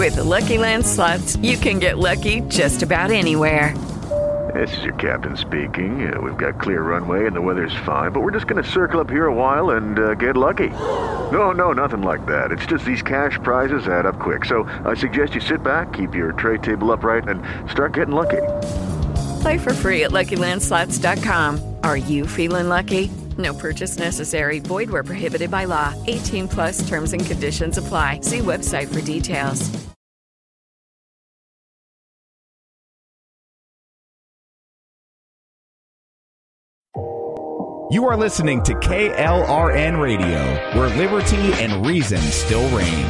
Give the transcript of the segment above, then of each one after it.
With the Lucky Land Slots, you can get lucky just about anywhere. This is your captain speaking. We've got clear runway and the weather's fine, but we're just going to circle up here a while and get lucky. No, nothing like that. It's just these cash prizes add up quick. So I suggest you sit back, keep your tray table upright, and start getting lucky. Play for free at LuckyLandSlots.com. Are you feeling lucky? No purchase necessary. Void where prohibited by law. 18 plus terms and conditions apply. See website for details. You are listening to KLRN Radio, where liberty and reason still reign.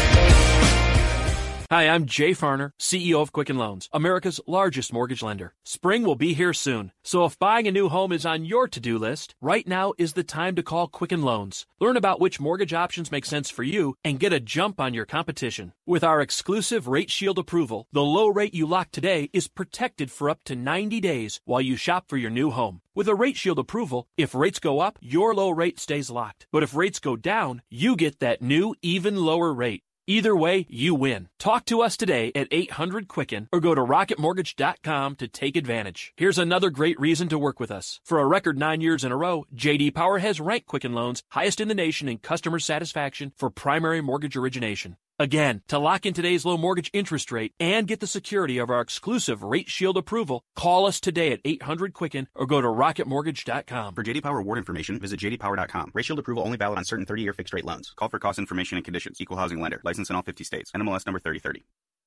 Hi, I'm Jay Farner, CEO of Quicken Loans, America's largest mortgage lender. Spring will be here soon, so if buying a new home is on your to-do list, right now is the time to call Quicken Loans. Learn about which mortgage options make sense for you and get a jump on your competition. With our exclusive Rate Shield approval, the low rate you lock today is protected for up to 90 days while you shop for your new home. With a Rate Shield approval, if rates go up, your low rate stays locked. But if rates go down, you get that new, even lower rate. Either way, you win. Talk to us today at 800-QUICKEN or go to rocketmortgage.com to take advantage. Here's another great reason to work with us. For a record 9 years in a row, J.D. Power has ranked Quicken Loans highest in the nation in customer satisfaction for primary mortgage origination. Again, to lock in today's low mortgage interest rate and get the security of our exclusive Rate Shield approval, call us today at 800-QUICKEN or go to rocketmortgage.com. For J.D. Power award information, visit jdpower.com. Rate Shield approval only valid on certain 30-year fixed-rate loans. Call for cost information and conditions. Equal housing lender. Licensed in all 50 states. NMLS number 3030.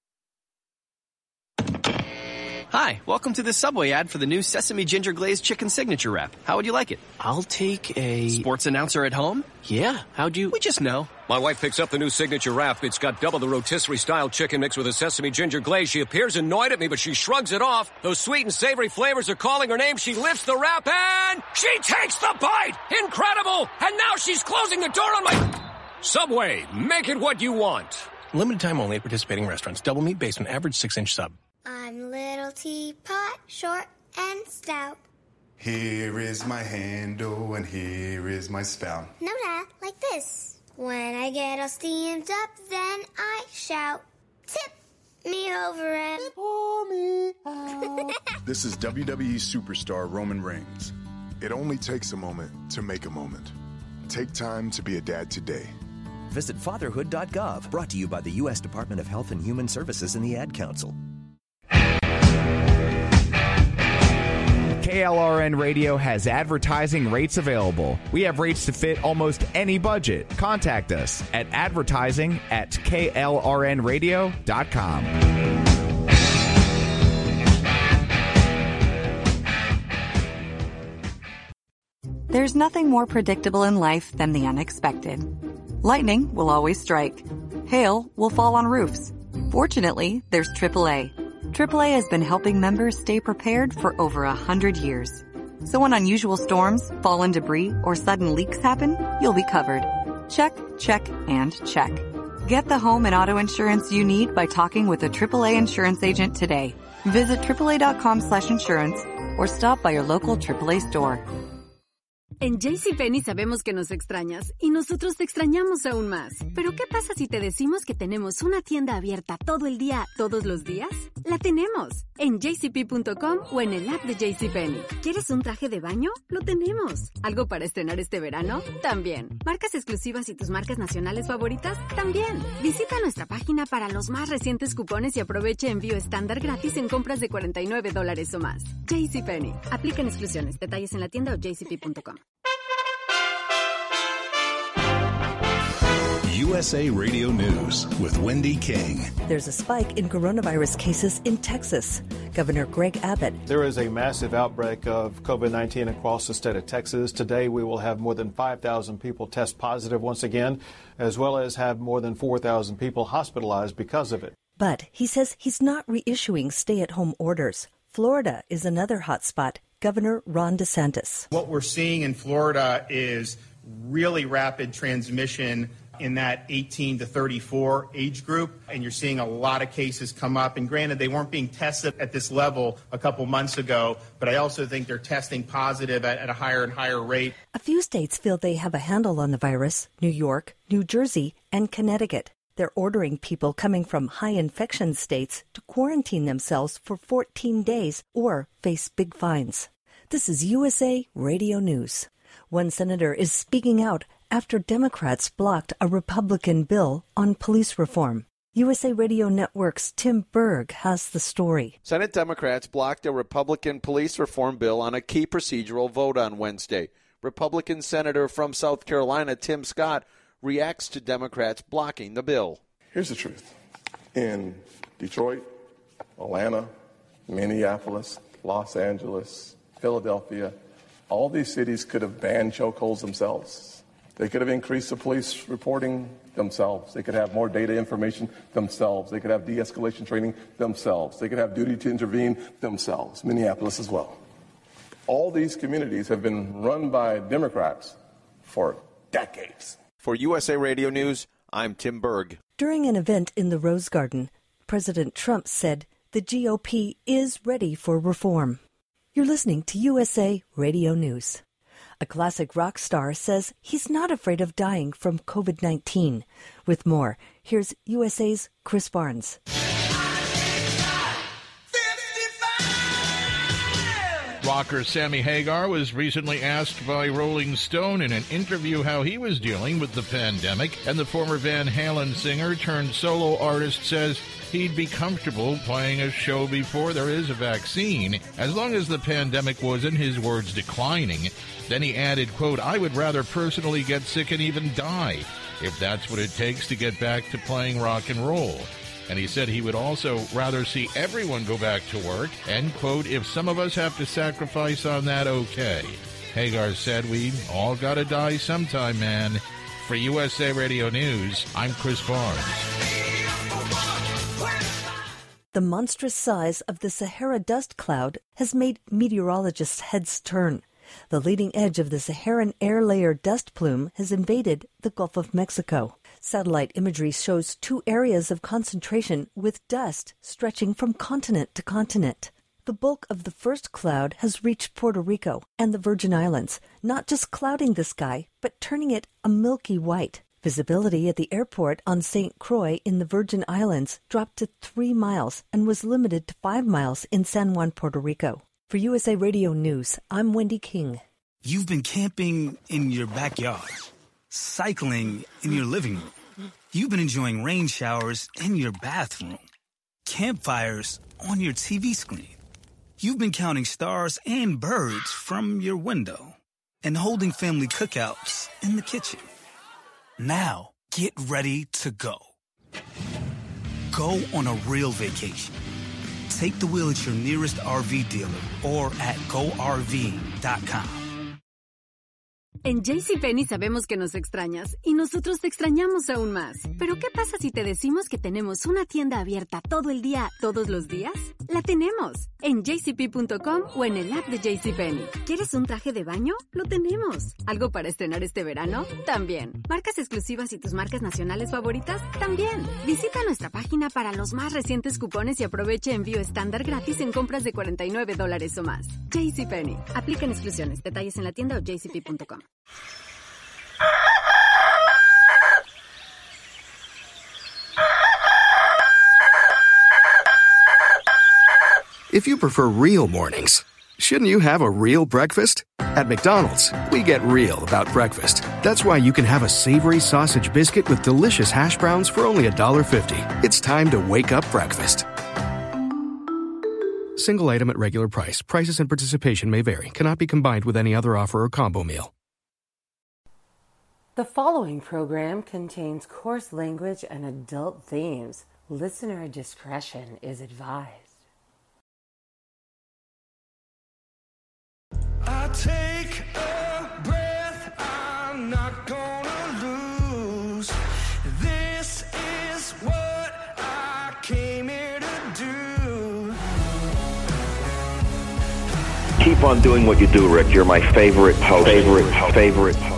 Hi, welcome to this Subway ad for the new Sesame Ginger Glazed Chicken Signature Wrap. How would you like it? I'll take a... Sports announcer at home? Yeah, how'd you... We just know. My wife picks up the new Signature Wrap. It's got double the rotisserie-style chicken mixed with a sesame ginger glaze. She appears annoyed at me, but she shrugs it off. Those sweet and savory flavors are calling her name. She lifts the wrap and she takes the bite! Incredible! And now she's closing the door on my... Subway, make it what you want. Limited time only at participating restaurants. Double meat based on average 6-inch sub. I'm little teapot, short and stout. Here is my handle and here is my spout. No, Dad, like this. When I get all steamed up, then I shout, tip me over and pour me out. This is WWE superstar Roman Reigns. It only takes a moment to make a moment. Take time to be a dad today. Visit fatherhood.gov, brought to you by the U.S. Department of Health and Human Services and the Ad Council. KLRN Radio has advertising rates available. We have rates to fit almost any budget. Contact us at advertising@klrnradio.com. There's nothing more predictable in life than the unexpected. Lightning will always strike. Hail will fall on roofs. Fortunately, there's AAA. AAA has been helping members stay prepared for over 100 years. So when unusual storms, fallen debris, or sudden leaks happen, you'll be covered. Check, check, and check. Get the home and auto insurance you need by talking with a AAA insurance agent today. Visit AAA.com/insurance or stop by your local AAA store. En JCPenney sabemos que nos extrañas y nosotros te extrañamos aún más. Pero ¿qué pasa si te decimos que tenemos una tienda abierta todo el día, todos los días? La tenemos en jcp.com o en el app de JCPenney. ¿Quieres un traje de baño? Lo tenemos. ¿Algo para estrenar este verano? También. ¿Marcas exclusivas y tus marcas nacionales favoritas? También. Visita nuestra página para los más recientes cupones y aproveche envío estándar gratis en compras de $49 o más. JCPenney. Aplican exclusiones. Detalles en la tienda o jcp.com. USA Radio News with Wendy King. There's a spike in coronavirus cases in Texas. Governor Greg Abbott. There is a massive outbreak of COVID-19 across the state of Texas. Today we will have more than 5,000 people test positive once again, as well as have more than 4,000 people hospitalized because of it. But he says he's not reissuing stay-at-home orders. Florida is another hot spot. Governor Ron DeSantis. What we're seeing in Florida is really rapid transmission in that 18 to 34 age group, and you're seeing a lot of cases come up. And granted, they weren't being tested at this level a couple months ago, but I also think they're testing positive at a higher and higher rate. A few states feel they have a handle on the virus: New York, New Jersey, and Connecticut. They're ordering people coming from high infection states to quarantine themselves for 14 days or face big fines. This is USA Radio News. One senator is speaking out after Democrats blocked a Republican bill on police reform. USA Radio Network's Tim Berg has the story. Senate Democrats blocked a Republican police reform bill on a key procedural vote on Wednesday. Republican Senator from South Carolina, Tim Scott, reacts to Democrats blocking the bill. Here's the truth. In Detroit, Atlanta, Minneapolis, Los Angeles, Philadelphia, all these cities could have banned chokeholds themselves. They could have increased the police reporting themselves. They could have more data information themselves. They could have de-escalation training themselves. They could have duty to intervene themselves. Minneapolis as well. All these communities have been run by Democrats for decades. For USA Radio News, I'm Tim Berg. During an event in the Rose Garden, President Trump said the GOP is ready for reform. You're listening to USA Radio News. A classic rock star says he's not afraid of dying from COVID-19. With more, here's USA's Chris Barnes. Rocker Sammy Hagar was recently asked by Rolling Stone in an interview how he was dealing with the pandemic, and the former Van Halen singer turned solo artist says he'd be comfortable playing a show before there is a vaccine, as long as the pandemic was, in his words, declining. Then he added, quote, "I would rather personally get sick and even die, if that's what it takes to get back to playing rock and roll." And he said he would also rather see everyone go back to work, and, quote, "if some of us have to sacrifice on that, okay." Hagar said, "We all gotta die sometime, man." For USA Radio News, I'm Chris Barnes. The monstrous size of the Sahara dust cloud has made meteorologists' heads turn. The leading edge of the Saharan air layer dust plume has invaded the Gulf of Mexico. Satellite imagery shows two areas of concentration with dust stretching from continent to continent. The bulk of the first cloud has reached Puerto Rico and the Virgin Islands, not just clouding the sky, but turning it a milky white. Visibility at the airport on St. Croix in the Virgin Islands dropped to 3 miles and was limited to 5 miles in San Juan, Puerto Rico. For USA Radio News, I'm Wendy King. You've been camping in your backyard, cycling in your living room. You've been enjoying rain showers in your bathroom, campfires on your TV screen. You've been counting stars and birds from your window and holding family cookouts in the kitchen. Now, get ready to go. Go on a real vacation. Take the wheel at your nearest RV dealer or at GoRV.com. En JCPenney sabemos que nos extrañas y nosotros te extrañamos aún más. Pero ¿qué pasa si te decimos que tenemos una tienda abierta todo el día, todos los días? ¡La tenemos! En jcp.com o en el app de JCPenney. ¿Quieres un traje de baño? ¡Lo tenemos! ¿Algo para estrenar este verano? También. ¿Marcas exclusivas y tus marcas nacionales favoritas? También. Visita nuestra página para los más recientes cupones y aprovecha envío estándar gratis en compras de $49 o más. JCPenney. Aplican exclusiones. Detalles en la tienda o jcp.com. If you prefer real mornings, shouldn't you have a real breakfast? At McDonald's, we get real about breakfast. That's why you can have a savory sausage biscuit with delicious hash browns for only $1.50. It's time to wake up breakfast. Single item at regular price. Prices and participation may vary. Cannot be combined with any other offer or combo meal. The following program contains coarse language and adult themes. Listener discretion is advised. I take a breath, I'm not gonna lose. This is what I came here to do. Keep on doing what you do, Rick. You're my favorite host. Favorite host.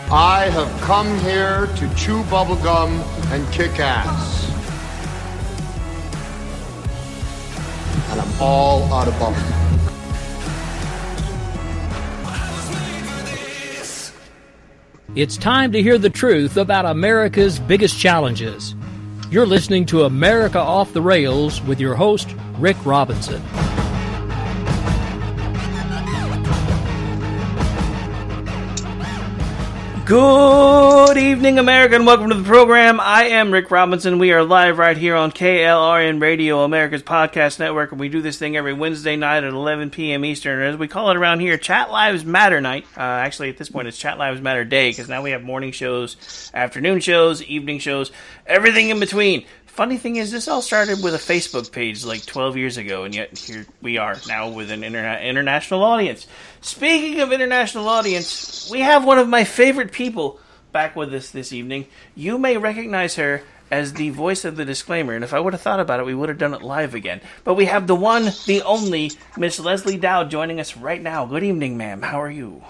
I have come here to chew bubblegum and kick ass. And I'm all out of bubblegum. It's time to hear the truth about America's biggest challenges. You're listening to America Off the Rails with your host, Rick Robinson. Good evening, America, and welcome to the program. I am Rick Robinson. We are live right here on KLRN Radio, America's podcast network, and we do this thing every Wednesday night at 11 p.m. Eastern, or as we call it around here, Chat Lives Matter Night. Actually, at this point, it's Chat Lives Matter Day, because now we have morning shows, afternoon shows, evening shows, everything in between. Funny thing is, this all started with a Facebook page like 12 years ago, and yet here we are now with an international audience. Speaking of international audience, we have one of my favorite people back with us this evening. You may recognize her as the voice of the disclaimer, and if I would have thought about it, we would have done it live again. But we have the one, the only, Miss Leslie Dowd joining us right now. Good evening, ma'am. How are you?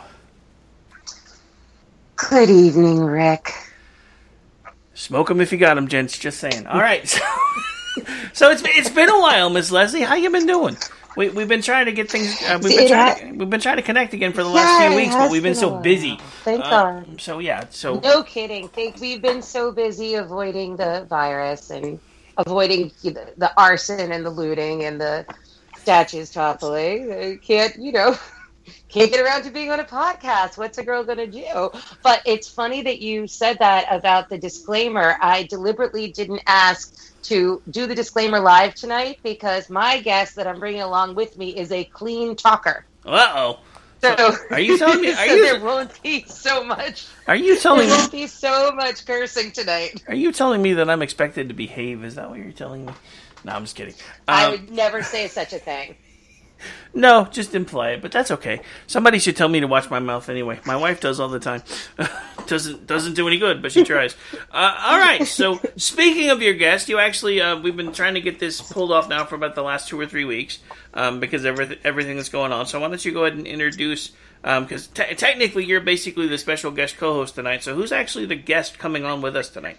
Good evening, Rick. Smoke 'em if you got 'em, gents. Just saying. All right. So it's been a while, Miss Leslie. How you been doing? We've been trying to get things. We've been trying to connect again for the last few weeks, but we've been so busy. Thank God. So yeah. So no kidding. We've been so busy avoiding the virus and avoiding the arson and the looting and the statues toppling. Can't get around to being on a podcast. What's a girl going to do? But it's funny that you said that about the disclaimer. I deliberately didn't ask to do the disclaimer live tonight because my guest that I'm bringing along with me is a clean talker. Uh-oh. So are you telling me? There won't be so much. Are you telling me? There won't be so much cursing tonight. Are you telling me that I'm expected to behave? Is that what you're telling me? No, I'm just kidding. I would never say such a thing. No, just imply it, but that's okay. Somebody should tell me to watch my mouth anyway. My wife does all the time. Doesn't do any good, but she tries. All right, so speaking of your guest, you actually, we've been trying to get this pulled off now for about the last 2 or 3 weeks because everything that's going on. So why don't you go ahead and introduce, because technically you're basically the special guest co-host tonight, so who's actually the guest coming on with us tonight?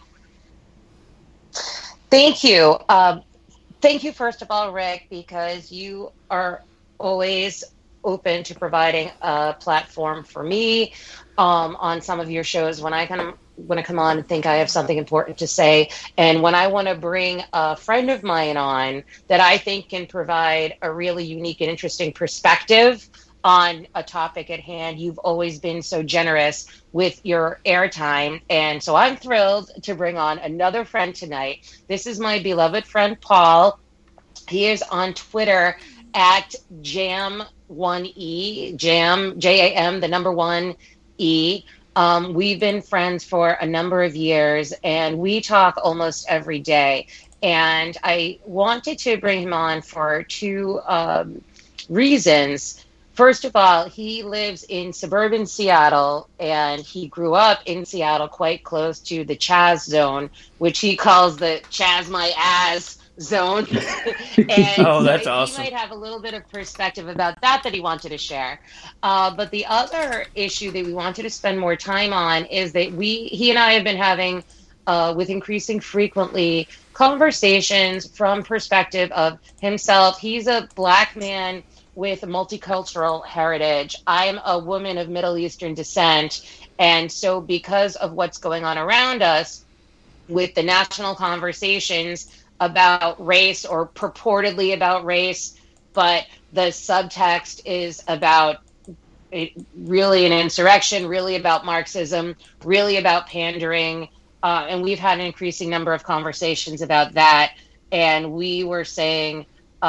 Thank you. Thank you, first of all, Rick, because you are always open to providing a platform for me on some of your shows when I come on and think I have something important to say. And when I want to bring a friend of mine on that I think can provide a really unique and interesting perspective on a topic at hand, you've always been so generous with your airtime. And so I'm thrilled to bring on another friend tonight. This is my beloved friend, Paul. He is on Twitter at Jam1E, Jam, J-A-M, the number 1E. We've been friends for a number of years, and we talk almost every day. And I wanted to bring him on for 2 reasons. First of all, he lives in suburban Seattle, and he grew up in Seattle quite close to the Chaz zone, which he calls the Chaz my ass zone. And oh, that's awesome. He might have a little bit of perspective about that he wanted to share. But the other issue that we wanted to spend more time on is that he and I have been having, with increasing frequently, conversations from perspective of himself. He's a Black man with a multicultural heritage. I'm a woman of Middle Eastern descent. And so because of what's going on around us with the national conversations about race, or purportedly about race, but the subtext is about really an insurrection, really about Marxism, really about pandering. And we've had an increasing number of conversations about that. And we were saying,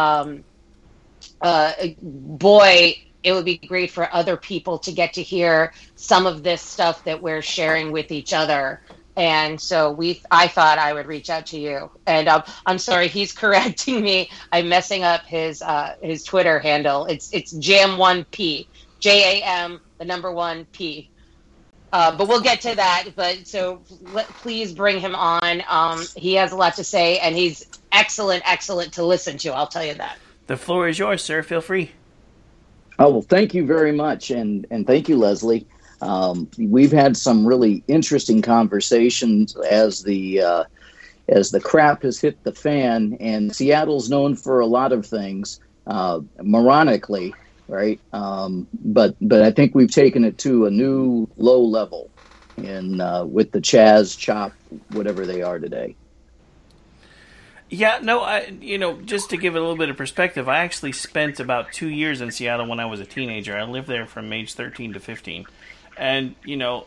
boy, it would be great for other people to get to hear some of this stuff that we're sharing with each other. And so I thought I would reach out to you. And I'm sorry, he's correcting me. I'm messing up his Twitter handle. It's Jam1P, Jam, the number 1P. But we'll get to that. But so please bring him on. He has a lot to say, and he's excellent to listen to. I'll tell you that. The floor is yours, sir. Feel free. Oh, well, thank you very much. And thank you, Leslie. We've had some really interesting conversations as the crap has hit the fan, and Seattle's known for a lot of things, moronically, right? But I think we've taken it to a new low level with the Chaz, Chop, whatever they are today. Yeah, no, just to give it a little bit of perspective, I actually spent about 2 years in Seattle when I was a teenager. I lived there from age 13 to 15. And, the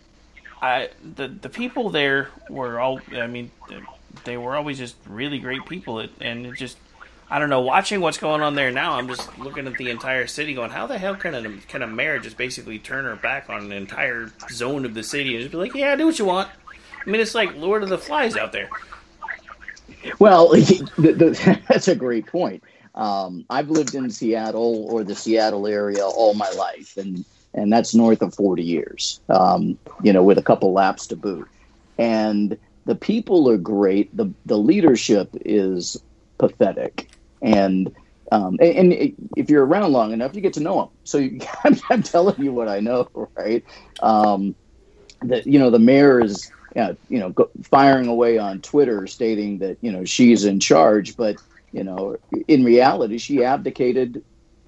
people there were they were always just really great people. And it just, I don't know, watching what's going on there now, I'm just looking at the entire city going, how the hell can a mayor just basically turn her back on an entire zone of the city and just be like, yeah, do what you want? I mean, it's like Lord of the Flies out there. Well, that's a great point. I've lived in Seattle or the Seattle area all my life, and that's north of 40 years, with a couple laps to boot. And the people are great. The leadership is pathetic. And if you're around long enough, you get to know them. So I'm telling you what I know, right? The mayor is, firing away on Twitter stating that, she's in charge. But, in reality, she abdicated,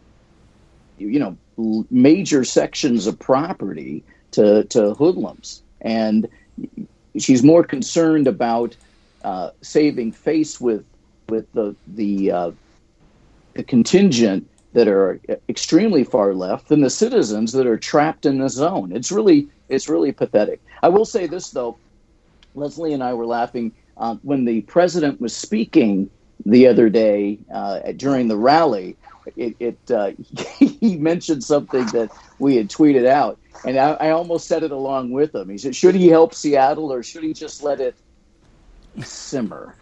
major sections of property to hoodlums. And she's more concerned about saving face with the contingent that are extremely far left than the citizens that are trapped in the zone. It's really pathetic. I will say this, though. Leslie and I were laughing when the president was speaking the other day during the rally. He mentioned something that we had tweeted out, and I almost said it along with him. He said, should he help Seattle or should he just let it simmer?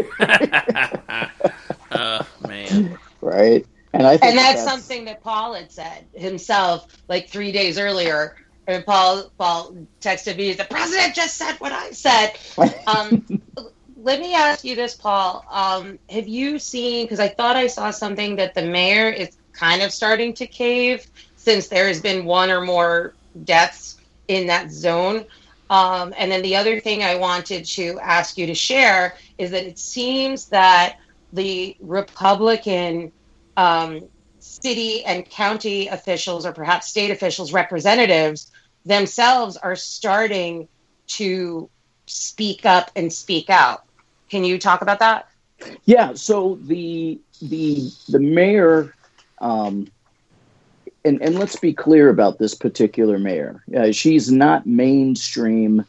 Man. Right? And that's something that Paul had said himself like 3 days earlier. And Paul texted me, the president just said what I said. Let me ask you this, Paul. Have you seen, because I thought I saw something that the mayor is kind of starting to cave since there has been one or more deaths in that zone. And then the other thing I wanted to ask you to share is that it seems that the Republican city and county officials, or perhaps state officials, representatives themselves are starting to speak up and speak out. Can you talk about that? Yeah. So the mayor, and let's be clear about this particular mayor. She's not mainstream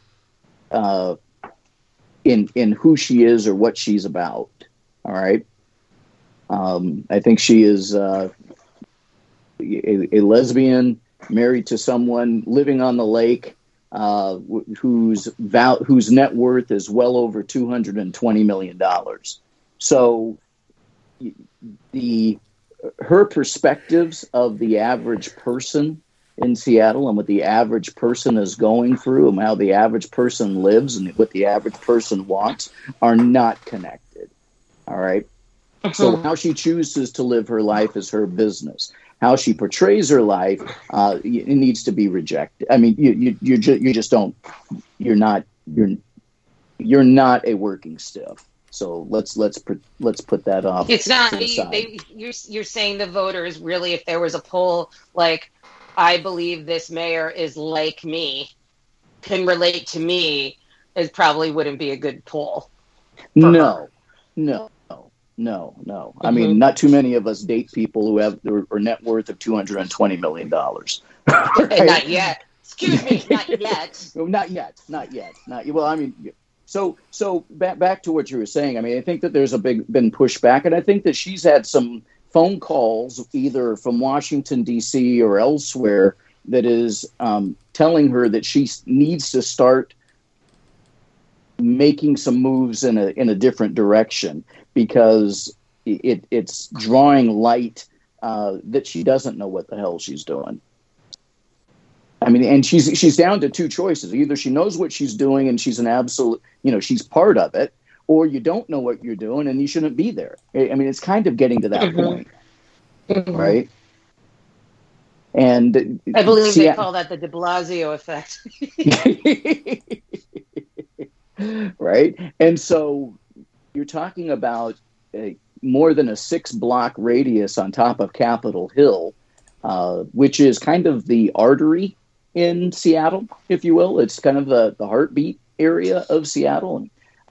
in who she is or what she's about. All right. I think she is a lesbian married to someone living on the lake, whose net worth is well over $220 million. So her perspectives of the average person in Seattle and what the average person is going through and how the average person lives and what the average person wants are not connected. All right. So how she chooses to live her life is her business. How she portrays her life, it needs to be rejected. I mean, you're not a working stiff. So let's put that off. It's not. You're saying the voters really, if there was a poll like, I believe this mayor is like me, can relate to me, it probably wouldn't be a good poll. No. I mean, not too many of us date people who have a net worth of $220 million. Right? Not yet. Excuse me, not yet. Not yet. Well, I mean, so back to what you were saying. I mean, I think that there's been pushback, and I think that she's had some phone calls either from Washington, D.C. or elsewhere that is telling her that she needs to start making some moves in a different direction, because it's drawing light that she doesn't know what the hell she's doing. I mean, and she's down to two choices. Either she knows what she's doing and she's an absolute, she's part of it, or you don't know what you're doing and you shouldn't be there. I mean, it's kind of getting to that point, right? And I believe they call that the de Blasio effect. Right? And so you're talking about more than a 6-block radius on top of Capitol Hill, which is kind of the artery in Seattle, if you will. It's kind of the heartbeat area of Seattle.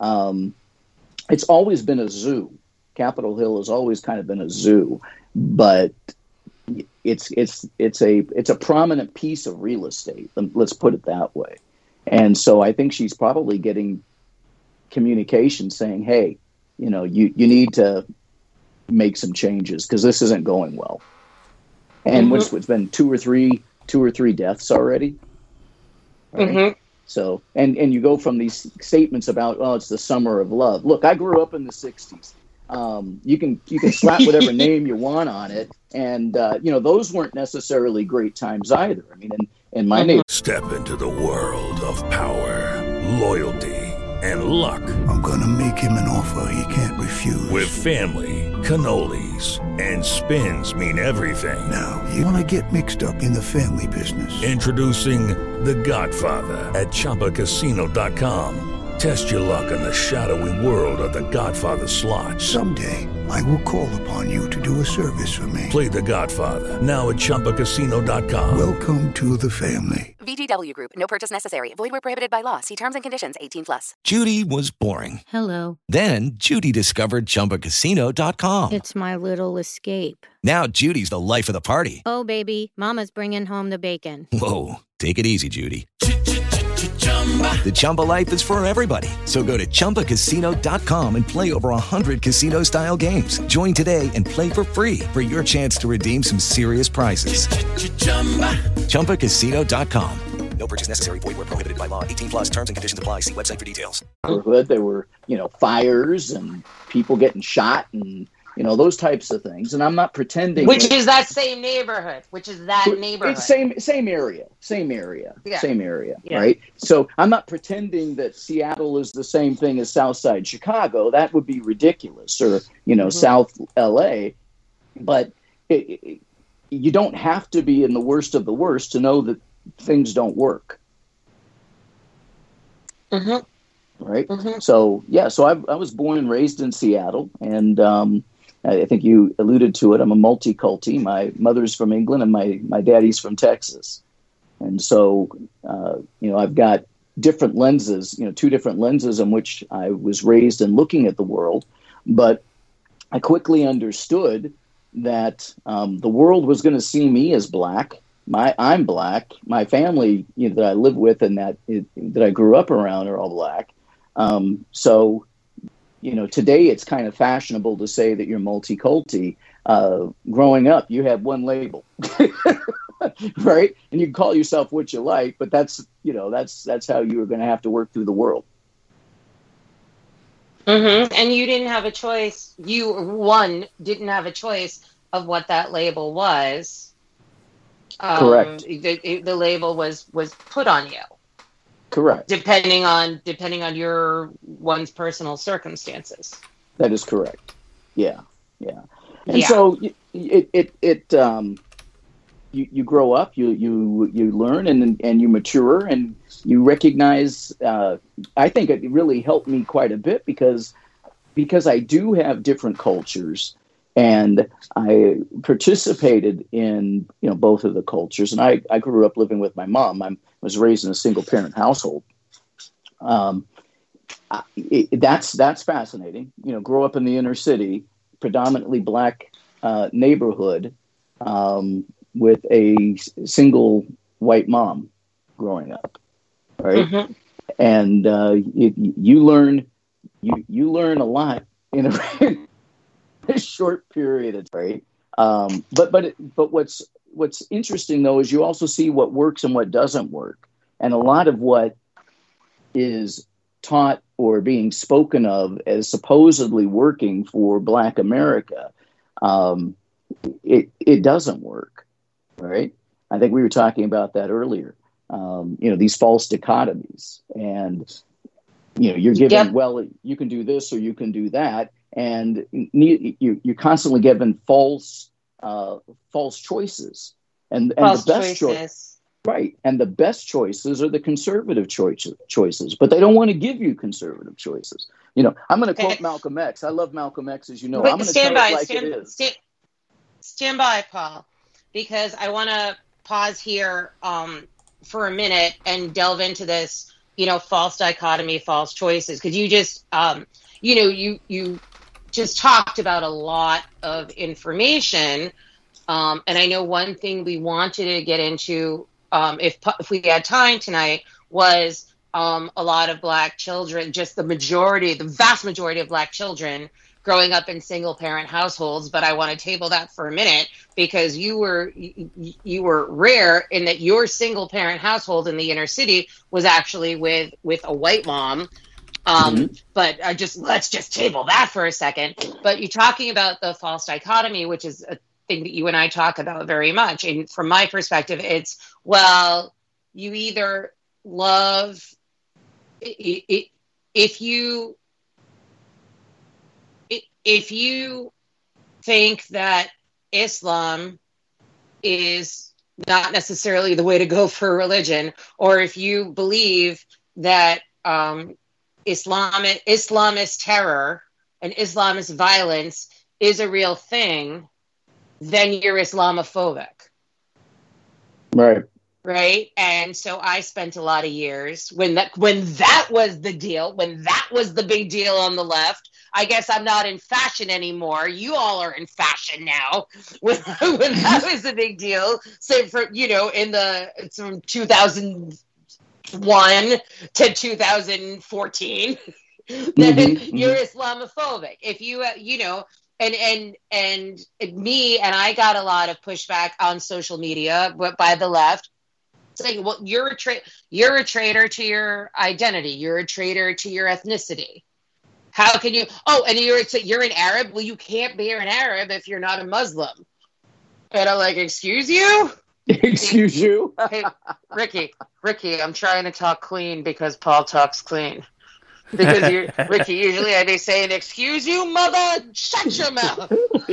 It's always been a zoo. Capitol Hill has always kind of been a zoo, but it's a prominent piece of real estate. Let's put it that way. And so I think she's probably getting communication saying, hey, you need to make some changes because this isn't going well. And it's been two or three deaths already. Right? So, and you go from these statements about, it's the summer of love. Look, I grew up in the 60s. You can slap whatever name you want on it. And, those weren't necessarily great times either. I mean, in my neighborhood. Step into the world of power, loyalty, and luck. I'm going to make him an offer he can't refuse. With family, cannolis, and spins mean everything. Now, you want to get mixed up in the family business. Introducing The Godfather at ChumbaCasino.com. Test your luck in the shadowy world of The Godfather slot. Someday, I will call upon you to do a service for me. Play The Godfather now at ChumbaCasino.com. Welcome to the family. VGW Group. No purchase necessary. Void where prohibited by law. See terms and conditions. 18+. Judy was boring. Hello. Then Judy discovered ChumbaCasino.com. It's my little escape. Now Judy's the life of the party. Oh, baby, mama's bringing home the bacon. Whoa, take it easy, Judy. The Chumba life is for everybody. So go to ChumbaCasino.com and play over 100 casino-style games. Join today and play for free for your chance to redeem some serious prizes. ChumbaCasino.com. No purchase necessary. Void where prohibited by law. 18+. Terms and conditions apply. See website for details. There were, fires and people getting shot and, those types of things. And I'm not pretending. Which is that same neighborhood. It's same area. Yeah. Same area, Yeah. right? So I'm not pretending that Seattle is the same thing as Southside Chicago. That would be ridiculous. Or, South LA. But you don't have to be in the worst of the worst to know that things don't work. Right? So I was born and raised in Seattle, and I think you alluded to it. I'm a multi-culti. My mother's from England and my daddy's from Texas. And so, I've got different lenses, 2 different lenses in which I was raised and looking at the world. But I quickly understood that the world was going to see me as black. I'm black. My family that I live with and that I grew up around are all black. So today it's kind of fashionable to say that you're multi-culti. Growing up, you had one label, right? And you can call yourself what you like, but that's how you were going to have to work through the world. And you didn't have a choice. You didn't have a choice of what that label was. Correct. The label was put on you. Correct. Depending on your one's personal circumstances. That is correct. Yeah. And so you grow up, you learn and you mature and you recognize. I think it really helped me quite a bit because I do have different cultures, and I participated in both of the cultures. And I grew up living with my mom. I was raised in a single parent household. That's fascinating. Grow up in the inner city, predominantly black neighborhood, with a single white mom growing up, right? And you learn a lot in a short period of time, right? But what's interesting though is you also see what works and what doesn't work, and a lot of what is taught or being spoken of as supposedly working for Black America, it doesn't work, right? I think we were talking about that earlier. These false dichotomies, and you're given, well, you can do this or you can do that, and you're constantly given false choices. And False the best choices. Right. And the best choices are the conservative choices, but they don't want to give you conservative choices. You know, I'm going to quote Malcolm X. I love Malcolm X, as you know. Wait, I'm going to tell it like it is. Stand by, Paul, because I want to pause here for a minute and delve into this, you know, false dichotomy, false choices, because you just, you know, you just talked about a lot of information, and I know one thing we wanted to get into, if we had time tonight, was a lot of Black children, just the vast majority of Black children growing up in single-parent households. But I want to table that for a minute, because you were rare in that your single-parent household in the inner city was actually with a white mom. But let's just table that for a second. But you're talking about the false dichotomy, which is a thing that you and I talk about very much. And from my perspective, it's, well, you either love it, if you think that Islam is not necessarily the way to go for religion, or if you believe that Islamist terror and Islamist violence is a real thing, then you're Islamophobic. Right. And so I spent a lot of years when that was the deal, when that was the big deal on the left. I guess I'm not in fashion anymore. You all are in fashion now. When that was the big deal, say from 2001 to 2014, then you're Islamophobic. If you and me, and I got a lot of pushback on social media, but by the left, saying, well, you're a traitor to your identity. You're a traitor to your ethnicity. How can you? Oh, and you're an Arab. Well, you can't be an Arab if you're not a Muslim. And I'm like, excuse you? Excuse you? Hey, Ricky, I'm trying to talk clean because Paul talks clean. Because Ricky, usually they say, excuse you, mother, shut your mouth.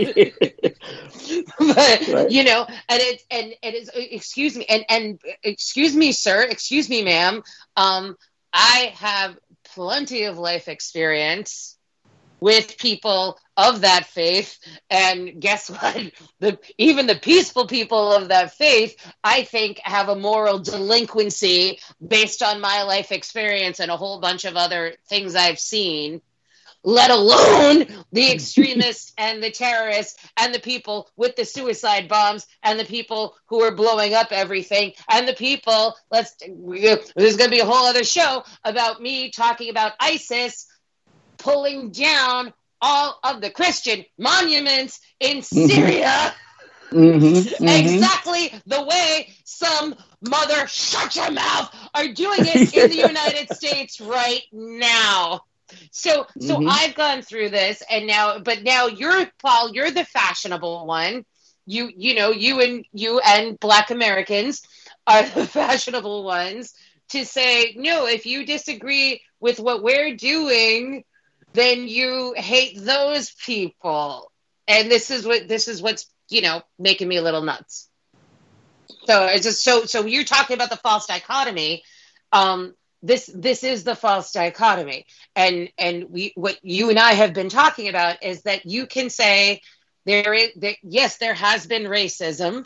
But, you know, and it is, excuse me, and excuse me, sir, excuse me, ma'am. I have plenty of life experience with people of that faith, and guess what? Even the peaceful people of that faith, I think, have a moral delinquency based on my life experience and a whole bunch of other things I've seen, let alone the extremists and the terrorists and the people with the suicide bombs and the people who are blowing up everything and the people, there's going to be a whole other show about me talking about ISIS pulling down all of the Christian monuments in Syria. Exactly the way some mother shut your mouth are doing it in the United States right now. So I've gone through this, and now you're, Paul, you're the fashionable one. You and Black Americans are the fashionable ones to say, no, if you disagree with what we're doing, then you hate those people. And this is what's, making me a little nuts. So it's just, so you're talking about the false dichotomy. This is the false dichotomy. And what you and I have been talking about is that you can say yes, there has been racism.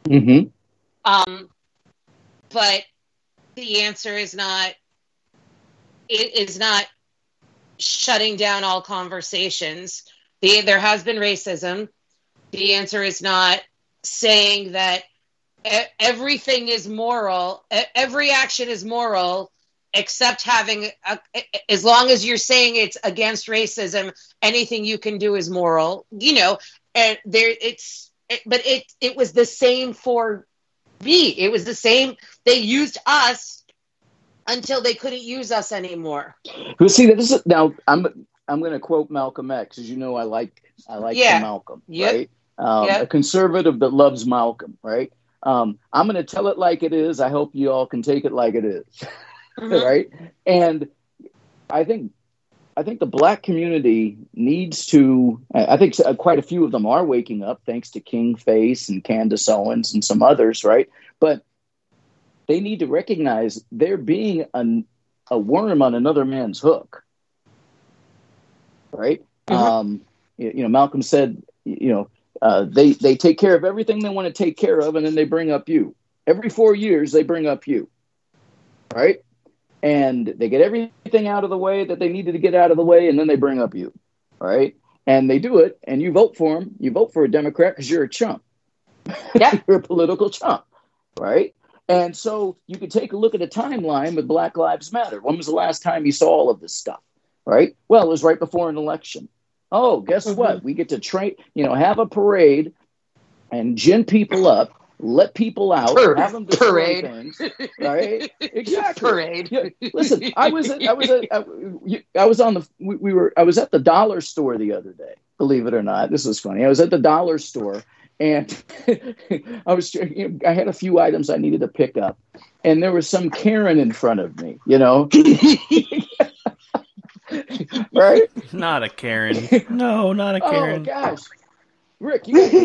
But the answer is not, it is not shutting down all conversations. There has been racism. The answer is not saying that everything is moral. Every action is moral, except having, as long as you're saying it's against racism, anything you can do is moral. And but it was the same for me. It was the same. They used us until they couldn't use us anymore. But see, now I'm going to quote Malcolm X, as you know, I like the Malcolm, right? A conservative that loves Malcolm, right? I'm going to tell it like it is. I hope you all can take it like it is, right? And I think I think the black community needs to. I think quite a few of them are waking up, thanks to King Face and Candace Owens and some others, right? But they need to recognize they're being a worm on another man's hook, right? Mm-hmm. Malcolm said, they take care of everything they want to take care of, and then they bring up you. Every 4 years, they bring up you, right? And they get everything out of the way that they needed to get out of the way, and then they bring up you, right? And they do it, and you vote for them. You vote for a Democrat because you're a chump. Yeah. You're a political chump, right? And so you could take a look at a timeline with Black Lives Matter. When was the last time you saw all of this stuff, right? Well, it was right before an election. Oh, guess what? We get to have a parade and gin people up, let people out, have them destroy things, right? Exactly. Parade. Yeah. Listen, I was at the dollar store the other day. Believe it or not, this was funny. I was at the dollar store, and I had a few items I needed to pick up, and there was some Karen in front of me, right? Not a Karen. No, not a Karen. Oh gosh. Rick,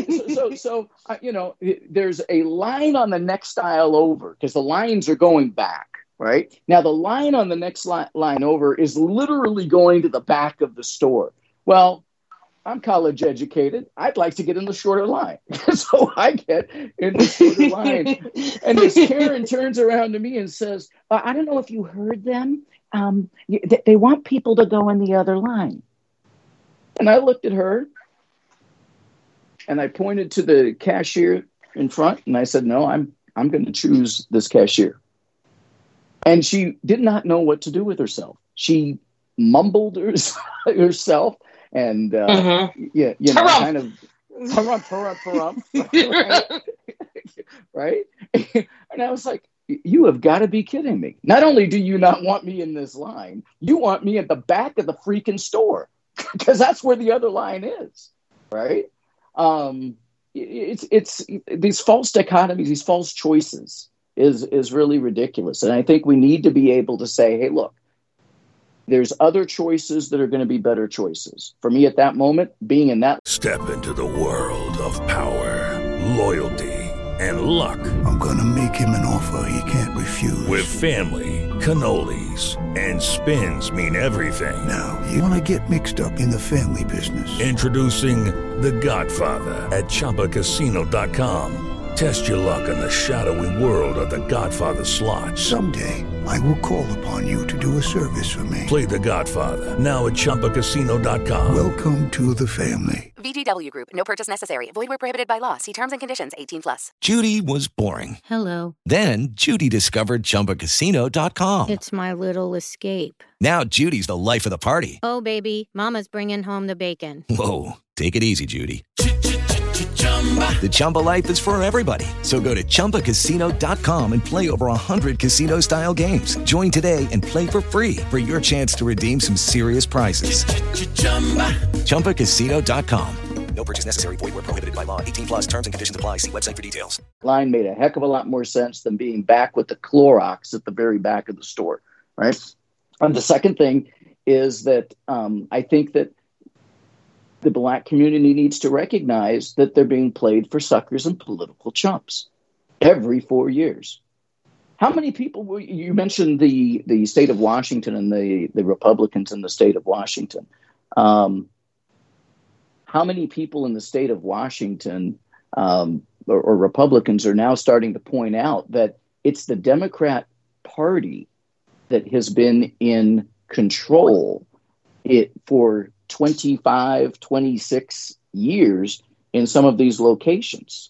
there's a line on the next aisle over because the lines are going back, right? Now, the line on the next line over is literally going to the back of the store. Well, I'm college educated. I'd like to get in the shorter line. So I get in the shorter line. And this Karen turns around to me and says, I don't know if you heard them. They want people to go in the other line. And I looked at her. And I pointed to the cashier in front, and I said, "No, I'm going to choose this cashier." And she did not know what to do with herself. She mumbled herself, and kind of right? And I was like, "You have got to be kidding me! Not only do you not want me in this line, you want me at the back of the freaking store because that's where the other line is, right?" It's these false dichotomies, these false choices is really ridiculous. And I think we need to be able to say, hey, look, there's other choices that are going to be better choices. For me at that moment, being in that. Step into the world of power, loyalty, and luck. I'm going to make him an offer he can't refuse. With family, cannolis, and spins mean everything. Now, you want to get mixed up in the family business. Introducing The Godfather at ChumbaCasino.com. Test your luck in the shadowy world of The Godfather slot. Someday, I will call upon you to do a service for me. Play The Godfather now at ChumbaCasino.com. Welcome to the family. VGW Group. No purchase necessary. Void where prohibited by law. See terms and conditions. 18+. Judy was boring. Hello. Then Judy discovered ChumbaCasino.com. It's my little escape. Now Judy's the life of the party. Oh, baby, mama's bringing home the bacon. Whoa, take it easy, Judy. The Chumba life is for everybody. So go to ChumbaCasino.com and play over 100 casino-style games. Join today and play for free for your chance to redeem some serious prizes. ChumbaCasino.com. No purchase necessary. Void where prohibited by law. 18+. Terms and conditions apply. See website for details. Line made a heck of a lot more sense than being back with the Clorox at the very back of the store, right? And the second thing is that I think that the black community needs to recognize that they're being played for suckers and political chumps every 4 years. How many people, you mentioned the state of Washington and the Republicans in the state of Washington. How many people in the state of Washington or Republicans are now starting to point out that it's the Democrat Party that has been in control for 25, 26 years in some of these locations?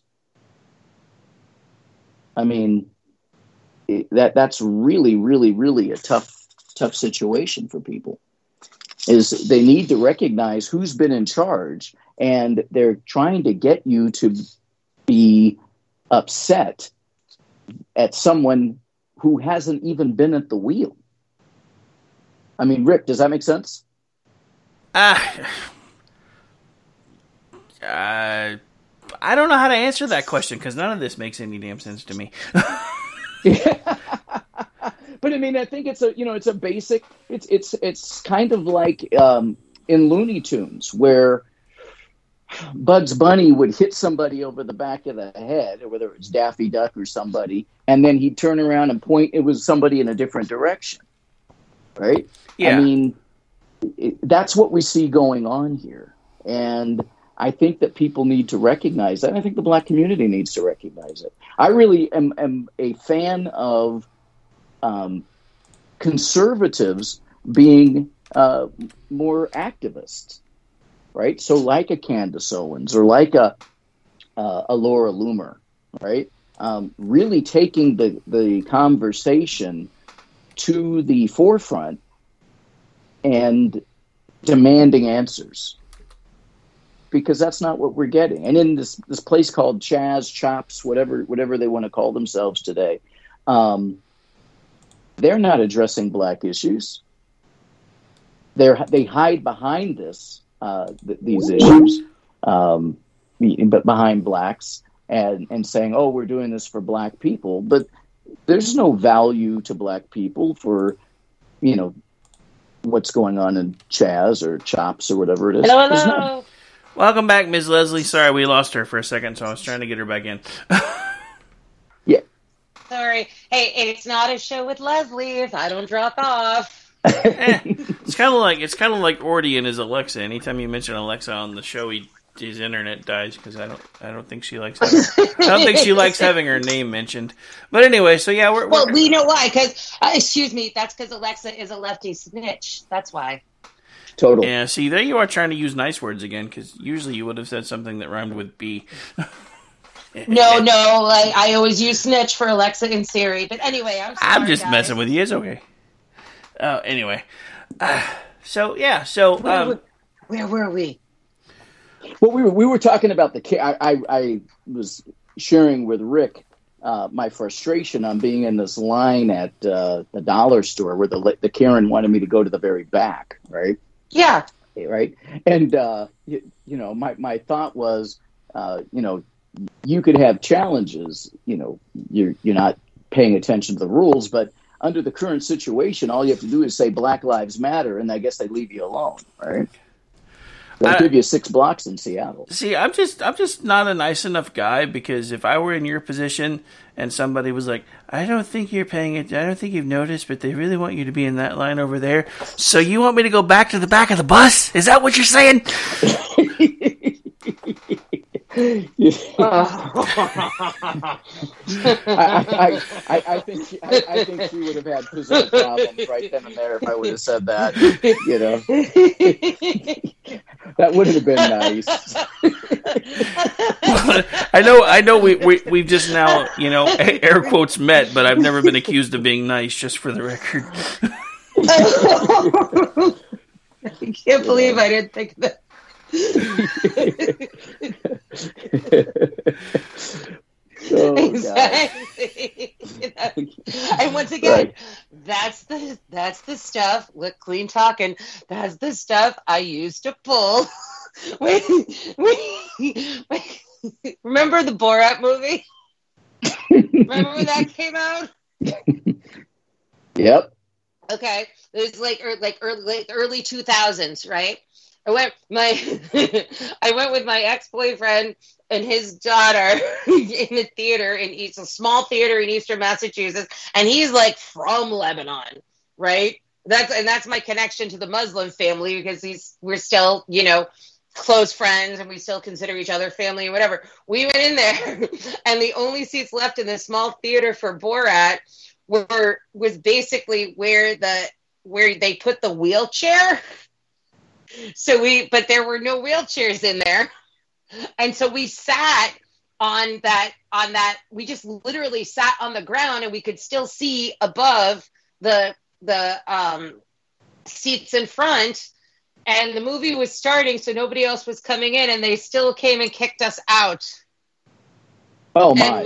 I mean, that's really, really, really a tough situation for people. Is they need to recognize who's been in charge, and they're trying to get you to be upset at someone who hasn't even been at the wheel. I mean, Rick, does that make sense? I don't know how to answer that question because none of this makes any damn sense to me. But I mean, I think it's a basic. It's kind of like in Looney Tunes where Bugs Bunny would hit somebody over the back of the head, or whether it's Daffy Duck or somebody, and then he'd turn around and point. It was somebody in a different direction, right? Yeah. I mean, that's what we see going on here, and I think that people need to recognize that. And I think the black community needs to recognize it. I really am a fan of conservatives being more activists, right? So like a Candace Owens or like a Laura Loomer, right? Really taking the conversation to the forefront and demanding answers. Because that's not what we're getting. And in this place called Chaz, Chops, whatever they want to call themselves today, they're not addressing black issues. They hide behind these issues, but behind blacks and saying, "Oh, we're doing this for black people." But there's no value to black people for, what's going on in Chaz or Chops or whatever it is. Hello. Welcome back, Ms. Leslie. Sorry, we lost her for a second, so I was trying to get her back in. Yeah. Sorry. Hey, it's not a show with Leslie if I don't drop off. It's kind of like Ordy and his Alexa. Anytime you mention Alexa on the show, his internet dies because I don't think she likes having her name mentioned. But anyway, so yeah, we know why. Because that's because Alexa is a lefty snitch. That's why. Totally. Yeah, see, there you are trying to use nice words again, because usually you would have said something that rhymed with B. No, I always use snitch for Alexa and Siri. But anyway, I'm just messing with you. It's okay. Anyway. Where were we? Well, we were talking about I was sharing with Rick my frustration on being in this line at the dollar store where the Karen wanted me to go to the very back, right? Yeah. Right. And, my thought was, you could have challenges, you're not paying attention to the rules, but under the current situation, all you have to do is say Black Lives Matter, and I guess they leave you alone, right? They'll give you 6 blocks in Seattle. See, I'm just not a nice enough guy, because if I were in your position and somebody was like, I don't think you're paying it, I don't think you've noticed, but they really want you to be in that line over there. So you want me to go back to the back of the bus? Is that what you're saying? I think she would have had physical problems right then and there if I would have said that. That wouldn't have been nice. I know. We've just now, air quotes met, but I've never been accused of being nice. Just for the record. I can't believe I didn't think that. Exactly. And once again, that's the stuff. Look, clean talking. That's the stuff I used to pull. Wait. Remember the Borat movie? Remember when that came out? Yep. Okay, it was like early 2000s, right? I went with my ex-boyfriend and his daughter in the theater it's a small theater in Eastern Massachusetts, and he's like from Lebanon, right? That's my connection to the Muslim family, because we're still, close friends, and we still consider each other family and whatever. We went in there, and the only seats left in this small theater for Borat was basically where they put the wheelchair. But there were no wheelchairs in there. And so we sat on that, we just literally sat on the ground, and we could still see above the seats in front. And the movie was starting, so nobody else was coming in, and they still came and kicked us out. Oh my.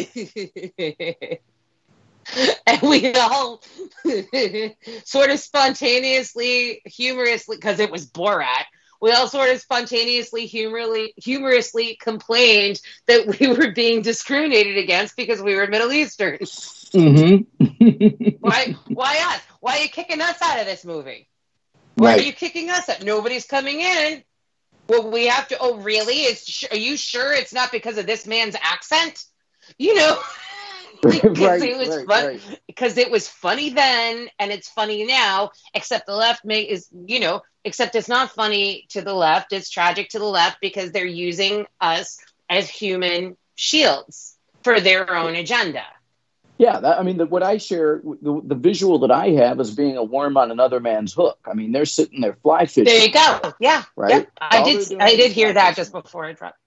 And we all sort of spontaneously, humorously, because it was Borat, we all sort of spontaneously, humorously complained that we were being discriminated against because we were Middle Eastern. Mm-hmm. Why us? Why are you kicking us out of this movie? Why are you kicking us out? Nobody's coming in. Well, we have to. Oh, really? Are you sure it's not because of this man's accent? Because it was fun. Because it was funny then, and it's funny now. Except the left except it's not funny to the left. It's tragic to the left because they're using us as human shields for their own agenda. Yeah, what I share, the visual that I have is being a worm on another man's hook. I mean, they're sitting there fly fishing. There you go. Yeah, right. Yeah. I did hear that just before I dropped.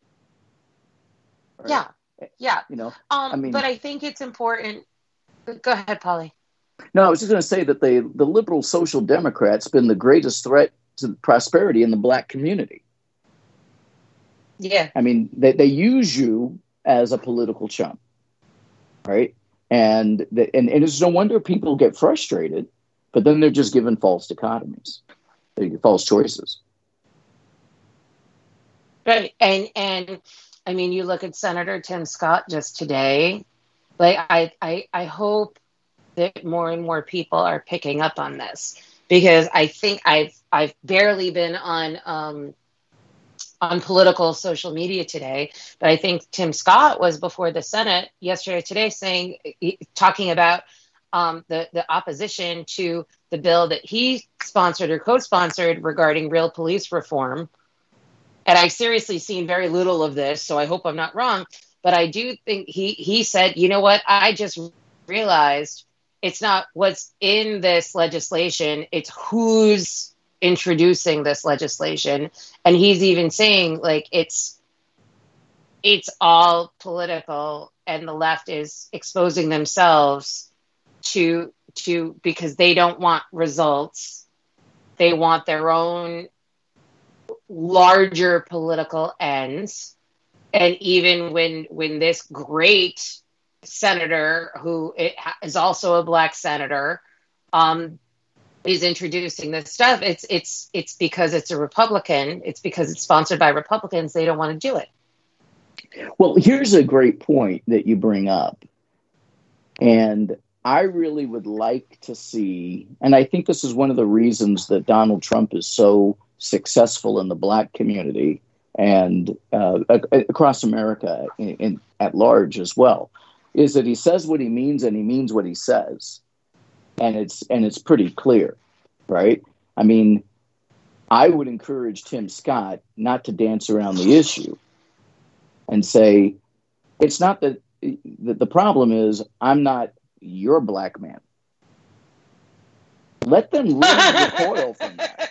Right. Yeah. But I think it's important. Go ahead, Polly. No, I was just going to say that the liberal social democrats been the greatest threat to prosperity in the black community. Yeah. I mean, they use you as a political chump, right? And it's no wonder people get frustrated, but then they're just given false dichotomies, false choices. Right. And I mean, you look at Senator Tim Scott just today. Like, I hope that more and more people are picking up on this, because I think I've barely been on political social media today, but I think Tim Scott was before the Senate yesterday, today, talking about the opposition to the bill that he sponsored or co-sponsored regarding real police reform. And I've seriously seen very little of this, so I hope I'm not wrong. But I do think he said, you know what, I just realized it's not what's in this legislation, it's who's introducing this legislation. And he's even saying, like, it's all political, and the left is exposing themselves to because they don't want results. They want their own larger political ends. And even when this great senator, who is also a black senator, is introducing this stuff, it's because it's a Republican. It's because it's sponsored by Republicans. They don't want to do it. Well, here's a great point that you bring up. And I really would like to see, and I think this is one of the reasons that Donald Trump is so successful in the black community and across America at large as well, is that he says what he means and he means what he says. And it's pretty clear, right? I mean, I would encourage Tim Scott not to dance around the issue and say, it's not that the problem is I'm not your black man. Let them recoil from that.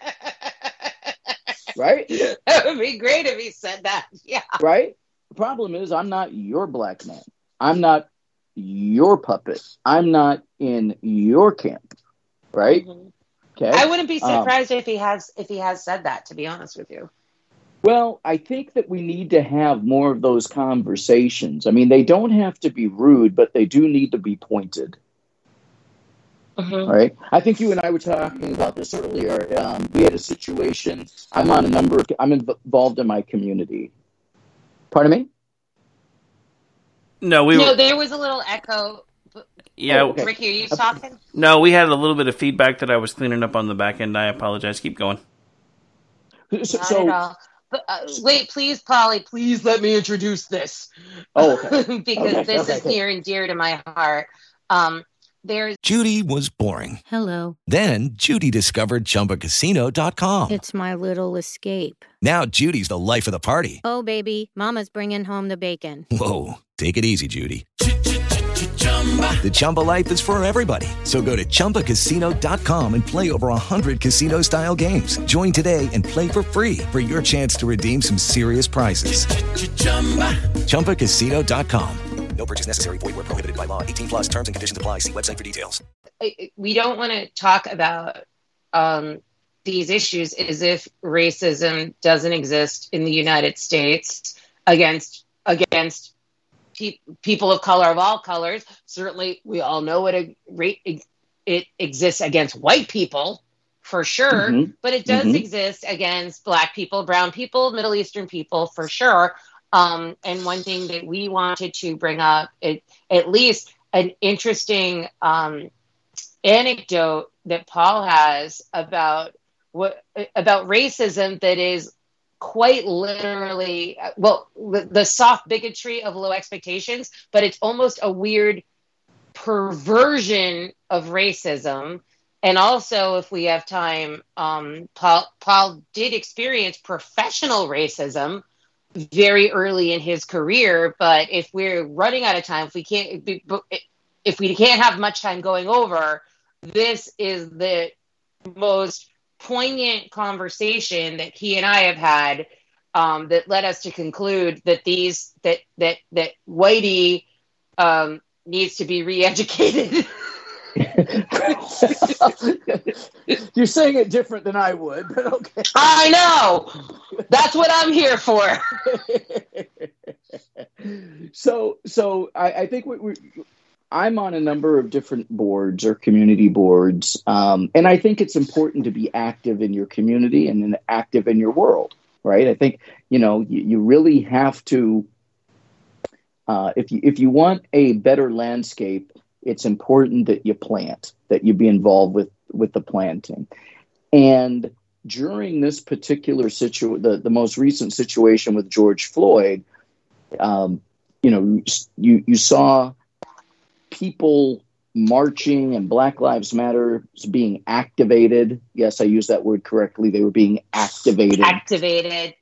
Right? That would be great if he said that. Yeah. Right? The problem is I'm not your black man. I'm not your puppet. I'm not in your camp. Right? Mm-hmm. Okay. I wouldn't be surprised if he has said that, to be honest with you. Well, I think that we need to have more of those conversations. I mean, they don't have to be rude, but they do need to be pointed. Mm-hmm. Right? I think you and I were talking about this earlier. We had a situation. I'm involved in my community. Pardon me? No, there was a little echo. Yeah. Okay. Ricky, are you talking? No, we had a little bit of feedback that I was cleaning up on the back end. I apologize. Keep going. Not at all. But, wait, please, Polly, please let me introduce this. Oh, okay. Because this is near and dear to my heart. Judy was boring. Hello. Then Judy discovered ChumbaCasino.com. It's my little escape. Now Judy's the life of the party. Oh, baby, mama's bringing home the bacon. Whoa, take it easy, Judy. The Chumba life is for everybody. So go to ChumbaCasino.com and play over 100 casino-style games. Join today and play for free for your chance to redeem some serious prizes. ChumbaCasino.com. No purchase necessary. Void where prohibited by law. 18 plus terms and conditions apply. See website for details. We don't want to talk about these issues as if racism doesn't exist in the United States against people of color, of all colors. Certainly, we all know it exists against white people, for sure. Mm-hmm. But it does exist against black people, brown people, Middle Eastern people, for sure. And one thing that we wanted to bring up, at least an interesting anecdote that Paul has about racism that is quite literally, well, the soft bigotry of low expectations, but it's almost a weird perversion of racism. And also, if we have time, Paul did experience professional racism very early in his career. But if we're running out of time, if we can't have much time going over, this is the most poignant conversation that he and I have had that led us to conclude that that Whitey needs to be re-educated. You're saying it different than I would, but okay. I know. That's what I'm here for. So I think I'm on a number of different boards or community boards, and I think it's important to be active in your community and active in your world, right? I think, you really have to, if you want a better landscape, it's important that you plant, that you be involved with the planting. And during this particular the most recent situation with George Floyd, you saw people marching and Black Lives Matter being activated. Yes, I used that word correctly. They were being activated.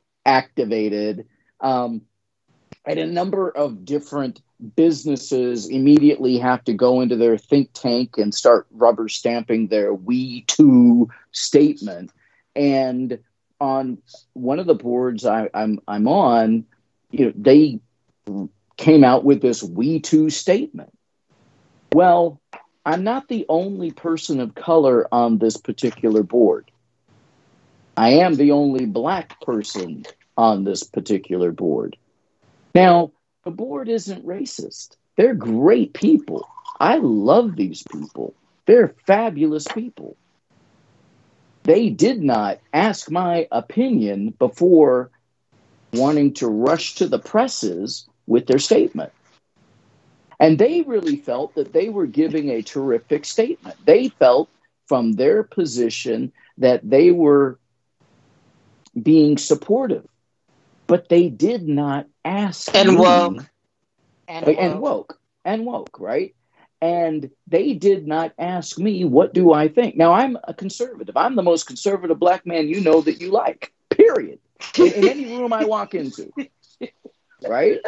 And a number of different businesses immediately have to go into their think tank and start rubber stamping their "We Too" statement. And on one of the boards I'm on, they came out with this "We Too" statement. Well, I'm not the only person of color on this particular board. I am the only Black person on this particular board. Now, the board isn't racist. They're great people. I love these people. They're fabulous people. They did not ask my opinion before wanting to rush to the presses with their statement. And they really felt that they were giving a terrific statement. They felt from their position that they were being supportive. But they did not ask and me. Woke. And woke, right? And they did not ask me, what do I think? Now, I'm a conservative. I'm the most conservative Black man that you like, period. In any room I walk into, right?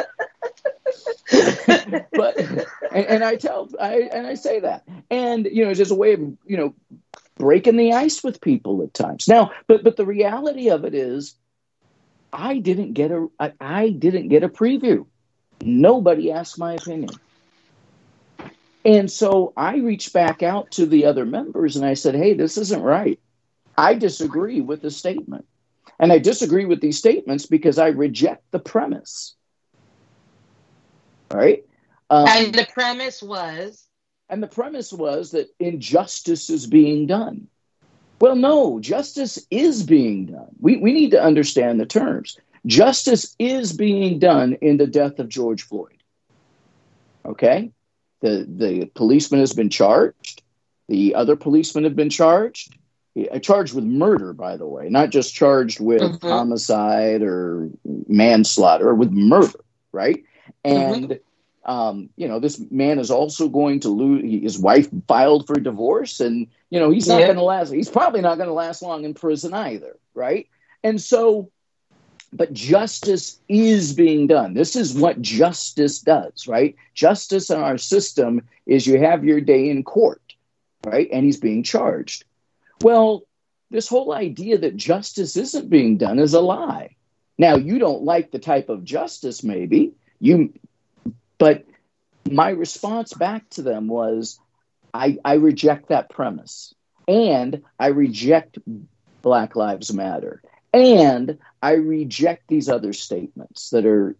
But and I say that, and it's just a way of breaking the ice with people at times. Now, but the reality of it is, I didn't get a preview. Nobody asked my opinion. And so I reached back out to the other members and I said, hey, this isn't right. I disagree with the statement. And I disagree with these statements because I reject the premise. All right? And the premise was? And the premise was that injustice is being done. Well, no, justice is being done. We need to understand the terms. Justice is being done in the death of George Floyd. Okay? The policeman has been charged. The other policemen have been charged. Charged with murder, by the way, not just charged with homicide or manslaughter, with murder, right? And, this man is also going to lose. His wife filed for divorce, and, he's not going to last. He's probably not going to last long in prison either, right? And so, but justice is being done. This is what justice does, right? Justice in our system is you have your day in court, right? And he's being charged. Well, this whole idea that justice isn't being done is a lie. Now, you don't like the type of justice, maybe, but my response back to them was, I reject that premise, and I reject Black Lives Matter, and I reject these other statements that are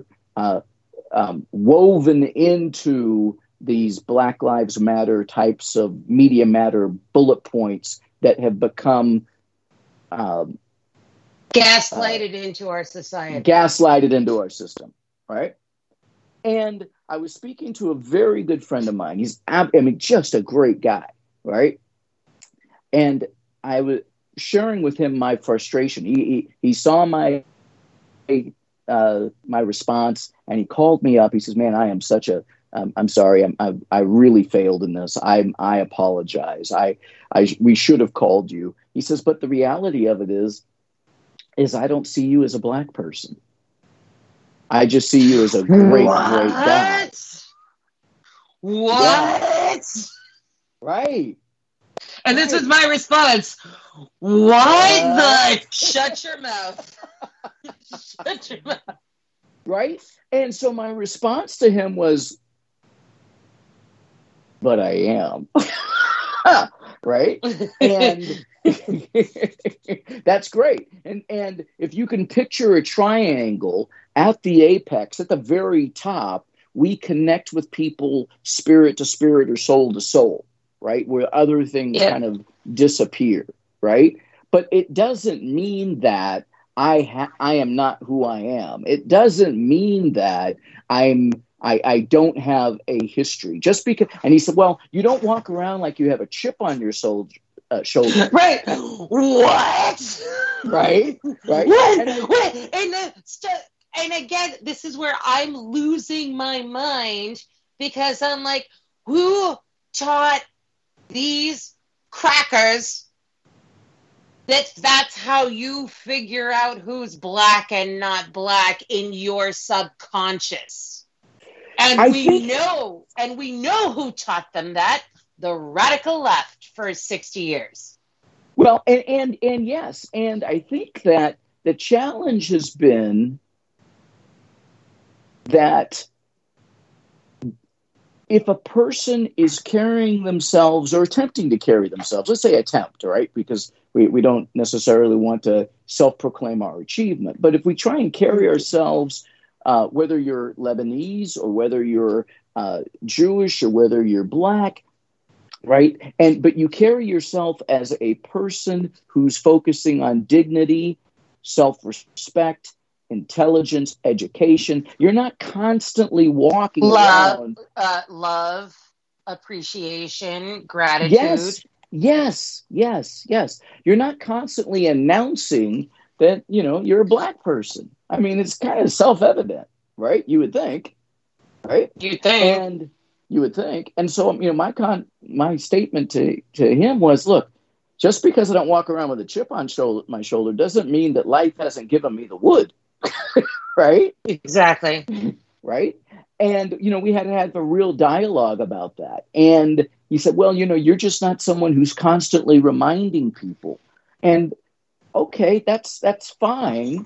woven into these Black Lives Matter types of Media Matter bullet points that have become gaslighted into our society. Gaslighted into our system, right? And I was speaking to a very good friend of mine. He's, just a great guy, right? And I was sharing with him my frustration. He saw my response, and he called me up. He says, "Man, I am such a I'm sorry. I really failed in this. I apologize. We should have called you." He says, "But the reality of it is I don't see you as a black person. I just see you as a great guy." What? Yeah. Right. And this was my response. What the? Shut your mouth. Shut your mouth. Right? And so my response to him was, "But I am." Right? And that's great. And if you can picture a triangle at the apex, at the very top, we connect with people spirit to spirit or soul to soul, right? Where other things kind of disappear, right? But it doesn't mean that I am not who I am. It doesn't mean that I don't have a history. Just because, and he said, "Well, you don't walk around like you have a chip on your shoulder." Right. What? Right? Right? What? And again, this is where I'm losing my mind, because I'm like, who taught these crackers that's how you figure out who's black and not black in your subconscious? And we know who taught them that. The radical left for 60 years. Well, and yes, and I think that the challenge has been that if a person is carrying themselves or attempting to carry themselves, let's say attempt, right? Because we don't necessarily want to self-proclaim our achievement. But if we try and carry ourselves, whether you're Lebanese or whether you're Jewish or whether you're black, right? But you carry yourself as a person who's focusing on dignity, self-respect, intelligence, education. You're not constantly walking around. Love, appreciation, gratitude. Yes. You're not constantly announcing that, you're a black person. I mean, it's kind of self-evident, right? You would think, right? You think. And you would think. And so, my statement to him was, look, just because I don't walk around with a chip on my shoulder doesn't mean that life hasn't given me the wood. Right? Exactly. Right? And, we had to have a real dialogue about that. And he said, well, you're just not someone who's constantly reminding people. And okay, that's fine.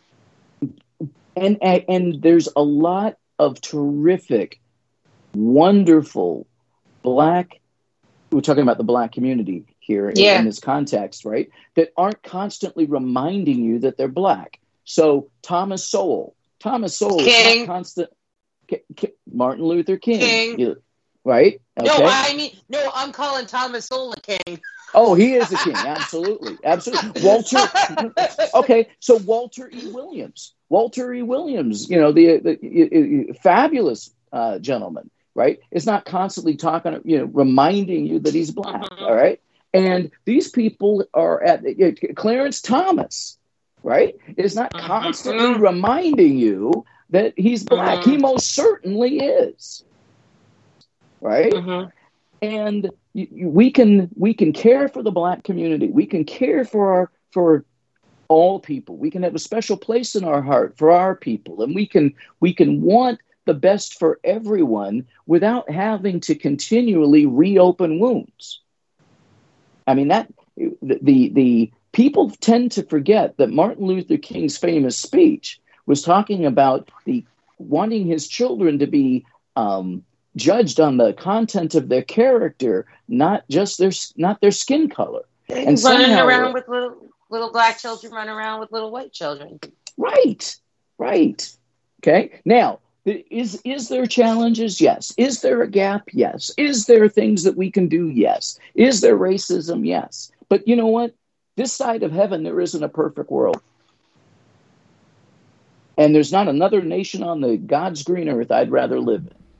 And there's a lot of terrific, wonderful we're talking about the black community here in this context, right? That aren't constantly reminding you that they're black. So Thomas Sowell is not constant. Martin Luther King. Right? Okay. No, I'm calling Thomas Sowell a king. Oh, he is a king. Absolutely. Okay. So Walter E. Williams, the fabulous gentleman, right? Is not constantly talking, reminding you that he's black. All right. And these people are Clarence Thomas, right? Is not constantly reminding you that he's black. He most certainly is. Right? And we can care for the black community. We can care for all people. We can have a special place in our heart for our people, and we can want the best for everyone without having to continually reopen wounds. I mean, that the people tend to forget that Martin Luther King's famous speech was talking about wanting his children to be judged on the content of their character, not just their skin color. And running around with little black children, running around with little white children. Right. Okay. Now, is there challenges? Yes. Is there a gap? Yes. Is there things that we can do? Yes. Is there racism? Yes. But you know what? This side of heaven, there isn't a perfect world. And there's not another nation on the God's green earth I'd rather live in.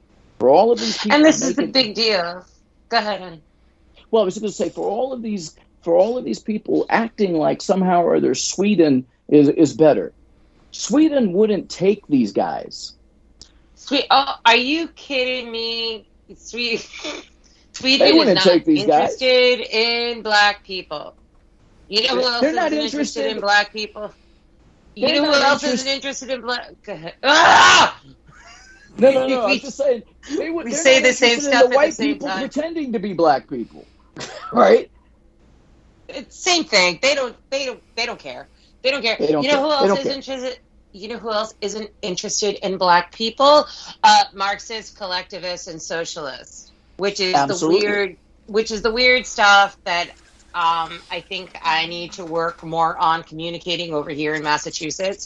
For all of these people, and this is the big deal. Go ahead, honey. Well, I was going to say, for all of these people acting like somehow or other Sweden is better. Sweden wouldn't take these guys. Are you kidding me? Sweden wouldn't is take not these guys. interested in black people. You know who else They're not isn't interested in black people? You They're know who not else interest- isn't interested in black? Go ahead. Ah! No. I'm just saying We they're say not the same interested in stuff at the the white same people time. pretending to be black people, right? It's same thing. They don't care. They don't care. They don't You know care. who They else don't is care. interested? You know who else isn't interested in black people? Marxists, collectivists, and socialists, which is Absolutely. the weird stuff that I think I need to work more on communicating over here in Massachusetts.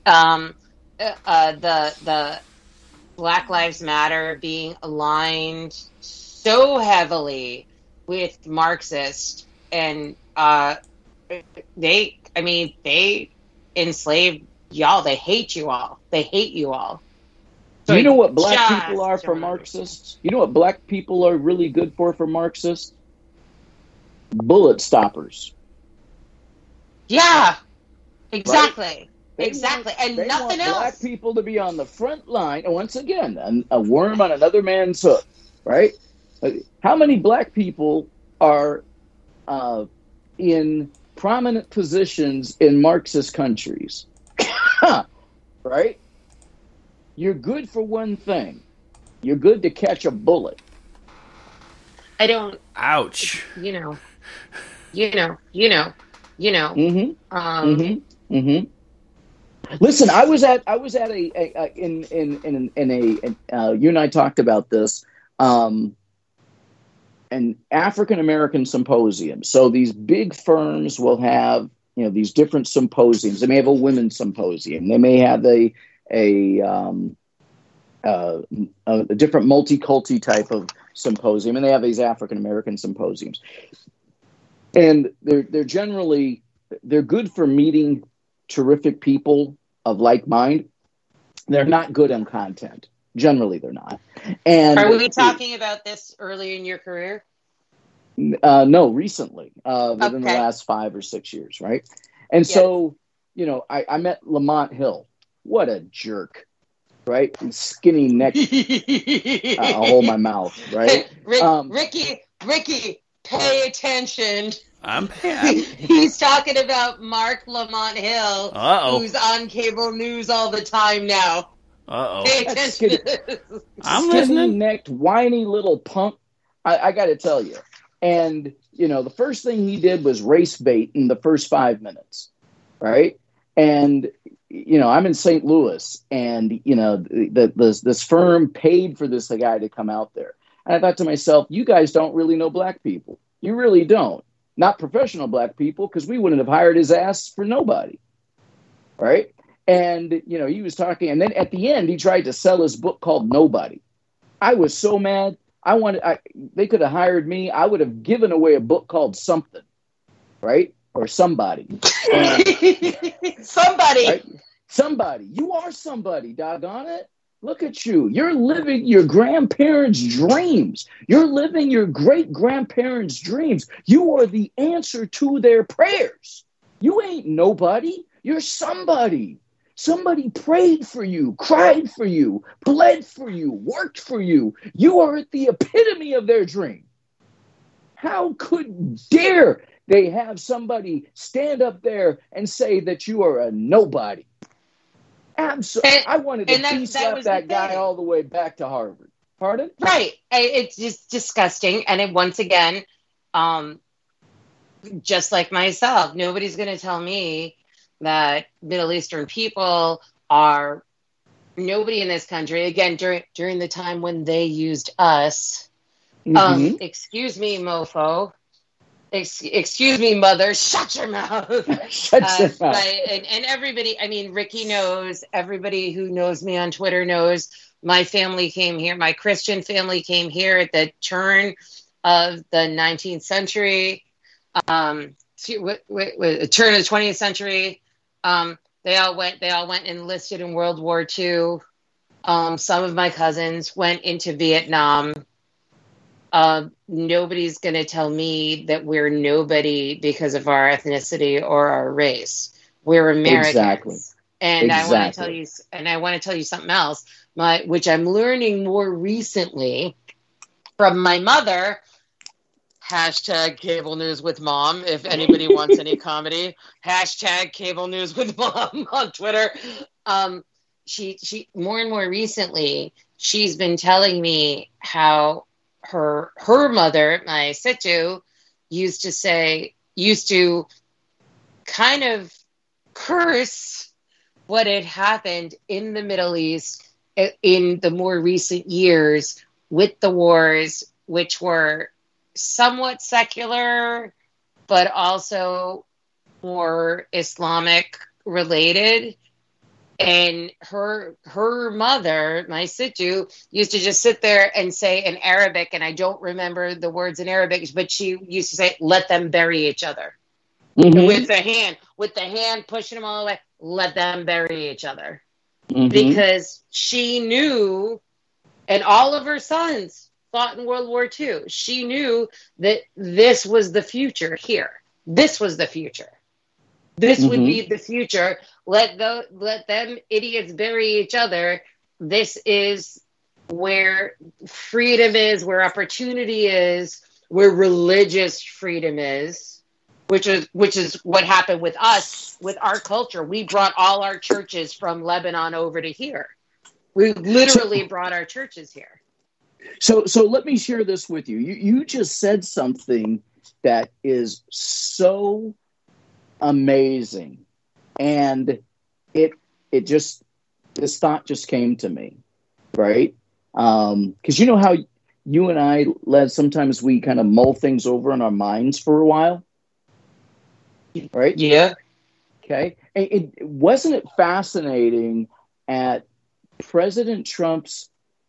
The Black Lives Matter being aligned so heavily with Marxists, and they enslaved y'all. They hate you all. They hate you all. Do you know what black Just people are for Marxists? You know what black people are really good for Marxists? Bullet stoppers. Yeah, exactly. Right? Exactly. And They nothing want else. black people to be on the front line. And once again, a worm on another man's hook, right? How many black people are in prominent positions in Marxist countries? Right? You're good for one thing. You're good to catch a bullet. I don't. Ouch. You know. Listen, I was at a you and I talked about this, an African American symposium. So these big firms will have, these different symposiums. They may have a women's symposium. They may have a different multi-culti type of symposium, and they have these African American symposiums. And they're generally good for meeting terrific people of like mind. They're not good on content. Generally, they're not. And are we talking about this early in your career? No, recently, within the Okay. last 5 or 6 years, right? And so, I met Lamont Hill. What a jerk, right? Skinny neck. I'll hold my mouth, right? Ricky, pay attention. I'm He's talking about Mark Lamont Hill, Uh-oh. who's on cable news all the time now. Pay attention. I'm listening. Skinny-necked, whiny little punk. I got to tell you. And, the first thing he did was race bait in the first 5 minutes, right? And, I'm in St. Louis, and, this firm paid for this guy to come out there. And I thought to myself, you guys don't really know black people. You really don't. Not professional black people, because we wouldn't have hired his ass for nobody, right? And, he was talking, and then at the end, he tried to sell his book called Nobody. I was so mad. They could have hired me. I would have given away a book called Something, right? Or Somebody. Somebody. Right? Somebody. You are somebody, doggone it. Look at you. You're living your grandparents' dreams. You're living your great-grandparents' dreams. You are the answer to their prayers. You ain't nobody. You're somebody. Somebody prayed for you, cried for you, bled for you, worked for you. You are at the epitome of their dream. How dare they have somebody stand up there and say that you are a nobody? Absolutely. I wanted to slap that guy all the way back to Harvard. Pardon? Right. It's just disgusting. And once again, just like myself, nobody's going to tell me that Middle Eastern people are nobody in this country. Again, during the time when they used us. Excuse me, mofo. Excuse me, mother. Shut your mouth. Shut your mouth. And everybody, Ricky knows, everybody who knows me on Twitter knows my family came here. My Christian family came here at the turn of the 19th century, turn of the 20th century. They all went enlisted in World War II. Some of my cousins went into Vietnam. Nobody's going to tell me that we're nobody because of our ethnicity or our race. We're Americans. Exactly. And I want to tell you something else, which I'm learning more recently from my mother. Hashtag cable news with mom. If anybody wants any comedy, hashtag cable news with mom on Twitter. She more and more recently, she's been telling me how her mother, my Situ, used to kind of curse what had happened in the Middle East in the more recent years with the wars, which were somewhat secular, but also more Islamic related. And her mother, my Situ, used to just sit there and say in Arabic, and I don't remember the words in Arabic, but she used to say, "Let them bury each other." Mm-hmm. With the hand pushing them all away, let them bury each other. Mm-hmm. Because she knew, and all of her sons fought in World War II. She knew that this was the future here. This was the future. This would be the future. Let them idiots bury each other. This is where freedom is, where opportunity is, where religious freedom is, which is what happened with us, with our culture. We brought all our churches from Lebanon over to here. We literally brought our churches here. So let me share this with you. You just said something that is so amazing, and this thought just came to me, right? Because you know how you and I, Les, sometimes we kind of mull things over in our minds for a while, right? Yeah. Okay. Wasn't it fascinating at President Trump's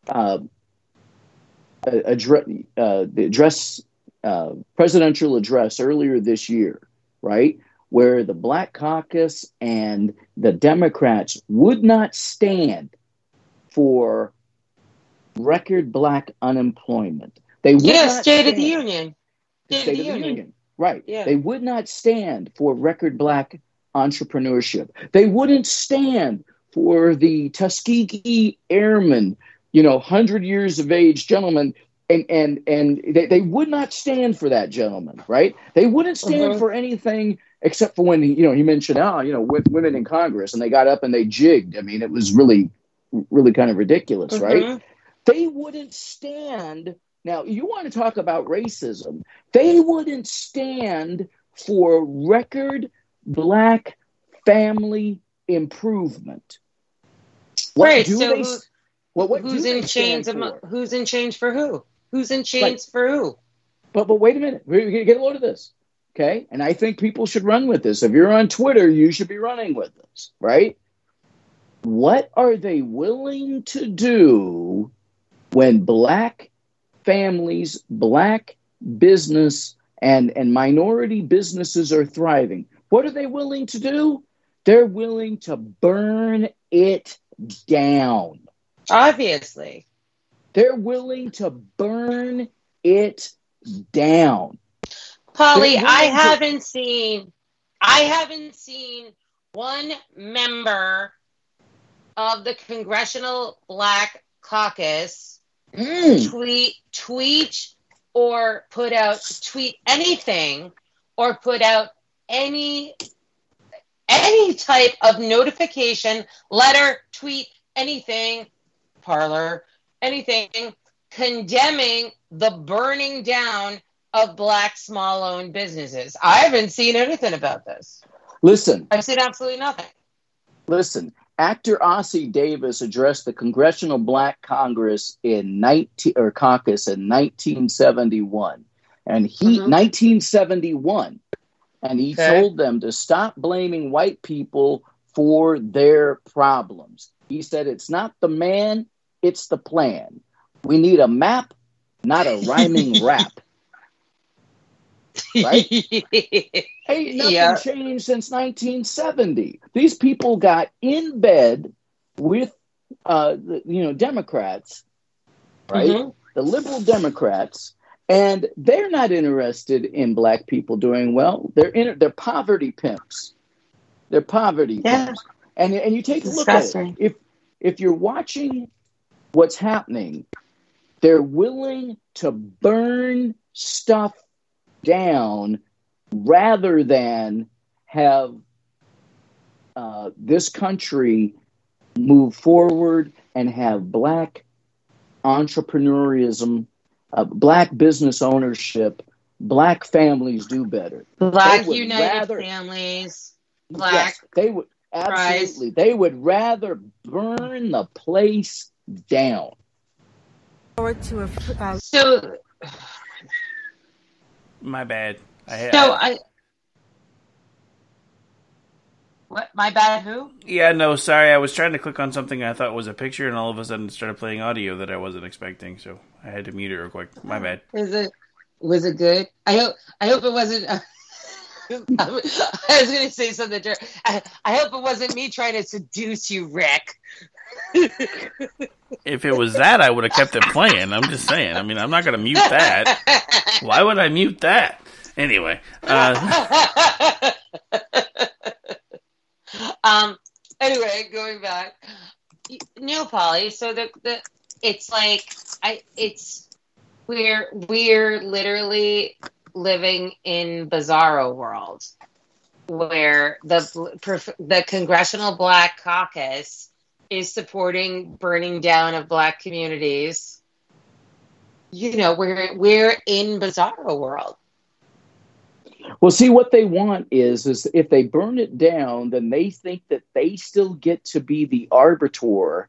presidential address earlier this year, right? Where the Black Caucus and the Democrats would not stand for record Black unemployment. They would not State of the Union. State of the Union. Right. Yeah. They would not stand for record Black entrepreneurship. They wouldn't stand for the Tuskegee Airmen, 100 years of age gentlemen. And they would not stand for that, gentleman, right? They wouldn't stand for anything except for when he mentioned women in Congress, and they got up and they jigged. I mean, it was really, really kind of ridiculous, right? They wouldn't stand. Now, you want to talk about racism? They wouldn't stand for record Black family improvement. Right. So who's in chains for who? Who's in chains for who? But wait a minute. We're going to get a load of this. Okay? And I think people should run with this. If you're on Twitter, you should be running with this, right? What are they willing to do when Black families, Black business, and minority businesses are thriving? What are they willing to do? They're willing to burn it down. Obviously. They're willing to burn it down. Polly, I haven't seen one member of the Congressional Black Caucus tweet or tweet anything or put out any type of notification, letter, tweet, anything, Parler, anything condemning the burning down of Black small-owned businesses. I haven't seen anything about this. Listen. I've seen absolutely nothing. Listen, actor Ossie Davis addressed the Congressional Black Congress caucus in 1971. And 1971. And he told them to stop blaming white people for their problems. He said, it's not the man, it's the plan. We need a map, not a rhyming rap. Right? Hey, nothing changed since 1970. These people got in bed with Democrats, right? Mm-hmm. The liberal Democrats, and they're not interested in black people doing well. They're poverty pimps. They're poverty pimps. And you take a look at it. If you're watching what's happening, they're willing to burn stuff down rather than have this country move forward and have black entrepreneurism, black business ownership, black families do better. Black united families. Black. Yes, they would absolutely. They would rather burn the place down. So, my bad. What? My bad, who? Yeah, no, sorry. I was trying to click on something I thought was a picture, and all of a sudden it started playing audio that I wasn't expecting, so I had to mute it real quick. My bad. Was it good? I hope it wasn't... I was going to say something. I hope it wasn't me trying to seduce you, Rick. If it was that, I would have kept it playing. I'm just saying. I mean, I'm not going to mute that. Why would I mute that? Anyway. Anyway, going back. Polly. So it's like we're literally living in bizarro world where the Congressional Black Caucus is supporting burning down of black communities. We're in bizarro world. Well, see, what they want is if they burn it down, then they think that they still get to be the arbiter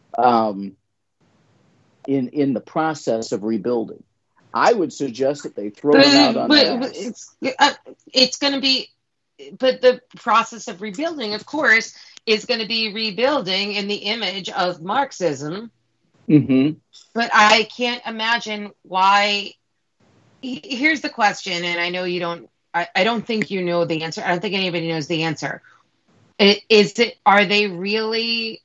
in the process of rebuilding. I would suggest that they throw it out on that. It's going to be, but the process of rebuilding, of course, is going to be rebuilding in the image of Marxism. Mm-hmm. But I can't imagine why. Here's the question, and I know you don't. I don't think you know the answer. I don't think anybody knows the answer. Are they really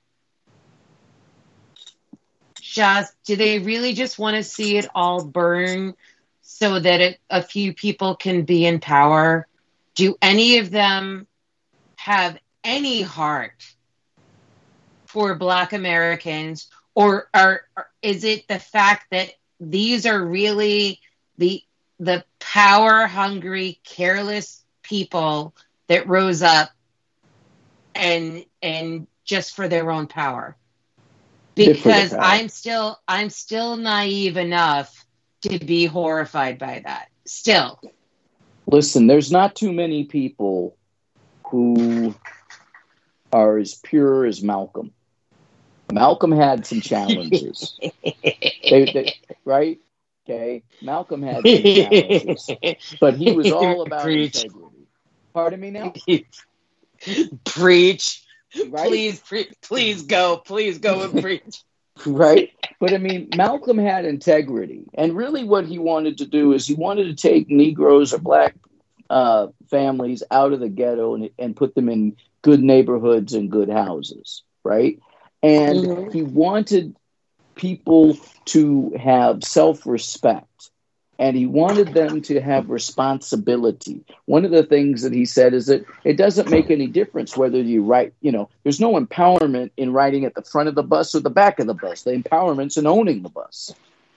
do they really just want to see it all burn so that a few people can be in power? Do any of them have any heart for Black Americans? Or is it the fact that these are really the power-hungry, careless people that rose up and just for their own power? Because I'm still naive enough to be horrified by that. Still. Listen, there's not too many people who are as pure as Malcolm. Malcolm had some challenges. Right? Okay. Malcolm had some challenges. But he was all about integrity. Pardon me now? Preach. Right? Please go and preach. Right? But I mean, Malcolm had integrity. And really what he wanted to do is he wanted to take Negroes or Black families out of the ghetto and put them in good neighborhoods and good houses. Right? And he wanted people to have self-respect. And he wanted them to have responsibility. One of the things that he said is that it doesn't make any difference whether you write, there's no empowerment in writing at the front of the bus or the back of the bus. The empowerment's in owning the bus.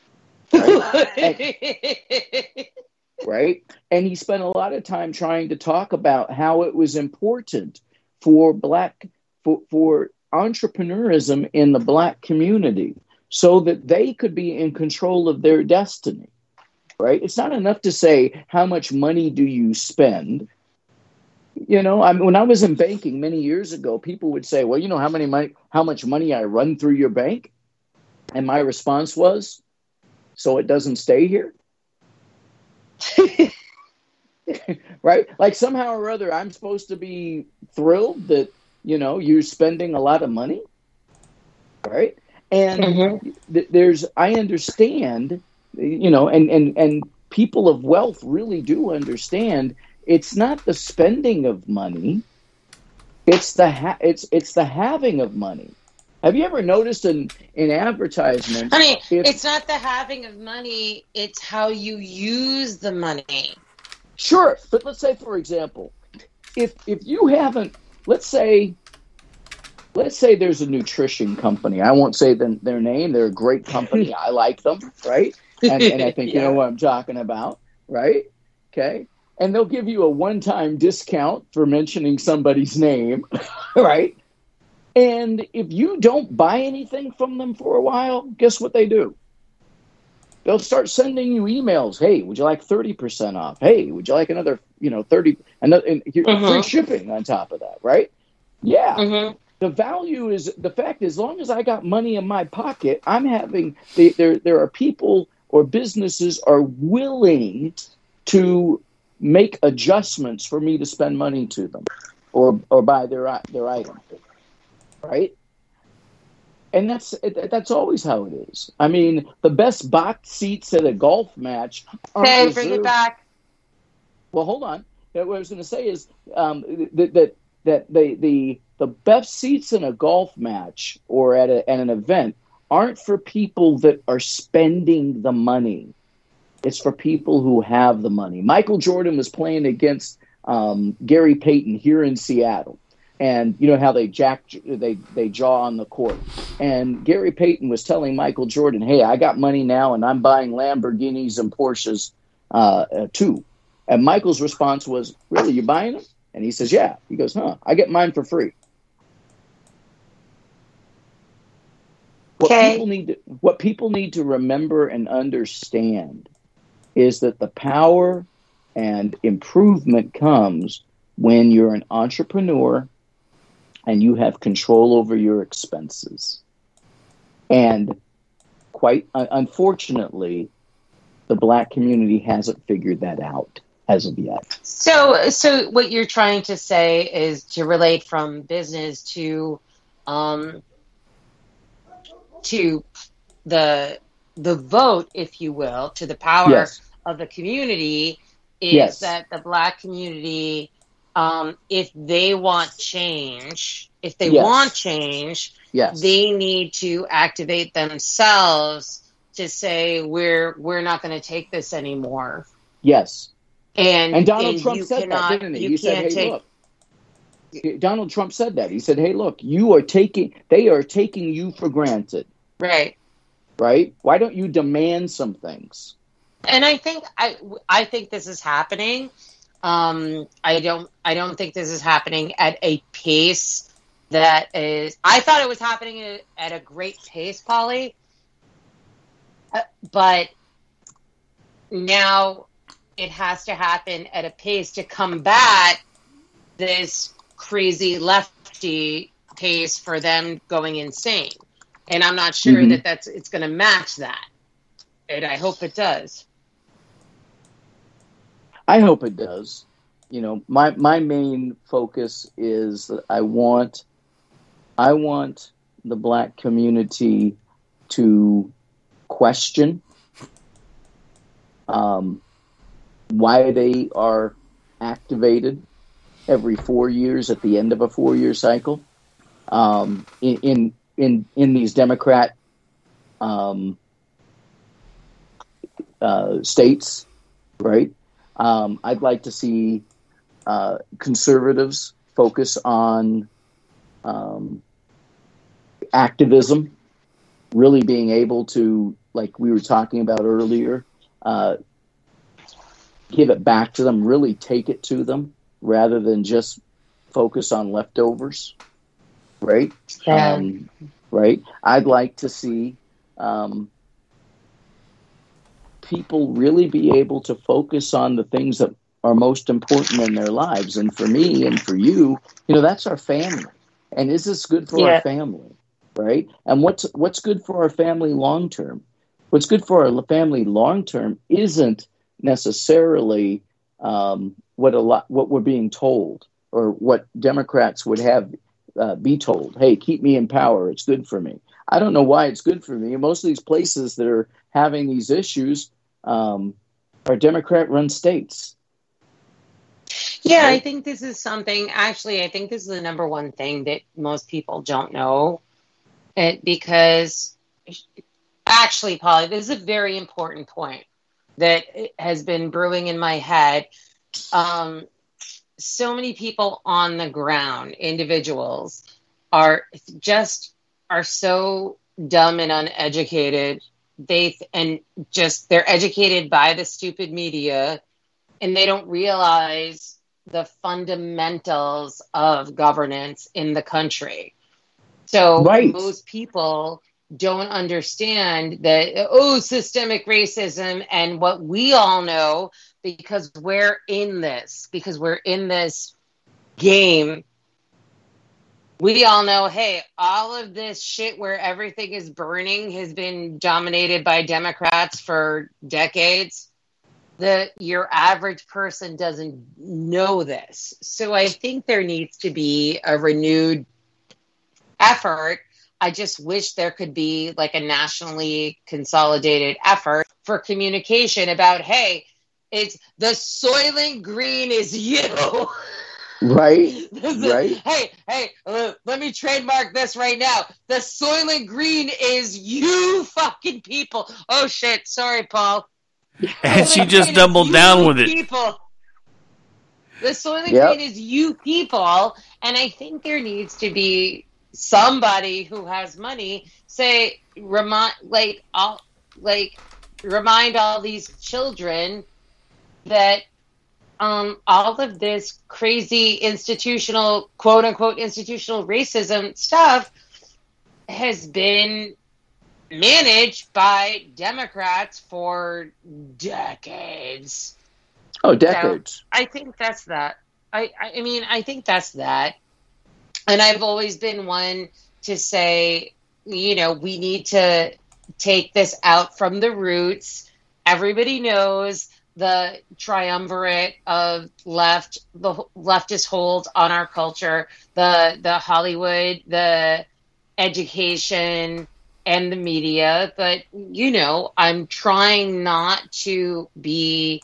Right? Right? And he spent a lot of time trying to talk about how it was important for for entrepreneurism in the Black community so that they could be in control of their destiny. Right? It's not enough to say, how much money do you spend? When I was in banking many years ago, people would say, well, how much money I run through your bank? And my response was, so it doesn't stay here? Right? Like somehow or other, I'm supposed to be thrilled that, you're spending a lot of money. Right? And I understand, and people of wealth really do understand it's not the spending of money, it's the having of money. Have you ever noticed in advertisements? I mean, it's not the having of money; it's how you use the money. Sure, but let's say, for example, if you haven't, let's say there's a nutrition company. I won't say their name. They're a great company. I like them, right? And I think you know what I'm talking about, right? Okay. And they'll give you a one-time discount for mentioning somebody's name, right? And if you don't buy anything from them for a while, guess what they do? They'll start sending you emails. Hey, would you like 30% off? Hey, would you like another, 30, and free shipping on top of that, right? Yeah. Mm-hmm. The value is, the fact is, as long as I got money in my pocket, I'm having, there are people or businesses are willing to make adjustments for me to spend money to them or buy their item, right? And that's always how it is. I mean, the best box seats at a golf match aren't reserved. Bring it back. Well, hold on. What I was going to say is that the best seats in a golf match or at an event aren't for people that are spending the money. It's for people who have the money. Michael Jordan was playing against Gary Payton here in Seattle. And you know how they jaw on the court. And Gary Payton was telling Michael Jordan, hey, I got money now and I'm buying Lamborghinis and Porsches too. And Michael's response was, really, you buying them? And he says, yeah. He goes, I get mine for free. What people need to remember and understand is that the power and improvement comes when you're an entrepreneur and you have control over your expenses. And quite unfortunately, the Black community hasn't figured that out as of yet. So what you're trying to say is to relate from business to the vote, if you will, to the power of the community, is that the Black community, if they want change, they need to activate themselves to say we're not going to take this anymore. Yes. And Donald Trump said that, didn't he? He said, hey, look. Donald Trump said that. He said, hey, look, they are taking you for granted. Right. Right? Why don't you demand some things? And I think this is happening. I don't think this is happening at a pace that is. I thought it was happening at a great pace, Polly. But now it has to happen at a pace to combat this crazy lefty pace for them going insane. And I'm not sure that it's going to match that. And I hope it does. I hope it does. You know, my main focus is that I want the Black community to question why they are activated every 4 years at the end of a 4-year cycle in these Democrat states, right? I'd like to see conservatives focus on activism, really being able to, like we were talking about earlier, give it back to them, really take it to them, rather than just focus on leftovers, right? Right. I'd like to see people really be able to focus on the things that are most important in their lives. And for me and for you, that's our family. And is this good for our family, right? And what's good for our family long term? What's good for our family long term isn't necessarily what we're being told, or what Democrats would have be told. Hey, keep me in power. It's good for me. I don't know why it's good for me. Most of these places that are having these issues are Democrat-run states. Yeah, right? I think this is something. Actually, I think this is the number one thing that most people don't know. because actually, Polly, this is a very important point that has been brewing in my head. So many people on the ground, individuals, are so dumb and uneducated. They're educated by the stupid media, and they don't realize the fundamentals of governance in the country. So most people don't understand that, systemic racism, and what we all know, because we're in this game. We all know, hey, all of this shit where everything is burning has been dominated by Democrats for decades. Your average person doesn't know this. So I think there needs to be a renewed effort. I just wish there could be like a nationally consolidated effort for communication about, hey, it's the Soylent Green is you. Right. Hey, let me trademark this right now. The Soylent Green is you fucking people. Oh shit, sorry, Paul. And she just doubled down with it. People. The Soylent Green is you people, and I think there needs to be somebody who has money remind all these children that all of this crazy institutional, quote unquote, institutional racism stuff has been managed by Democrats for decades. Oh, decades. So I think that's that. I mean, I think that's that. And I've always been one to say, we need to take this out from the roots. Everybody knows the triumvirate of the leftist hold on our culture, the Hollywood, the education, and the media. But, I'm trying not to be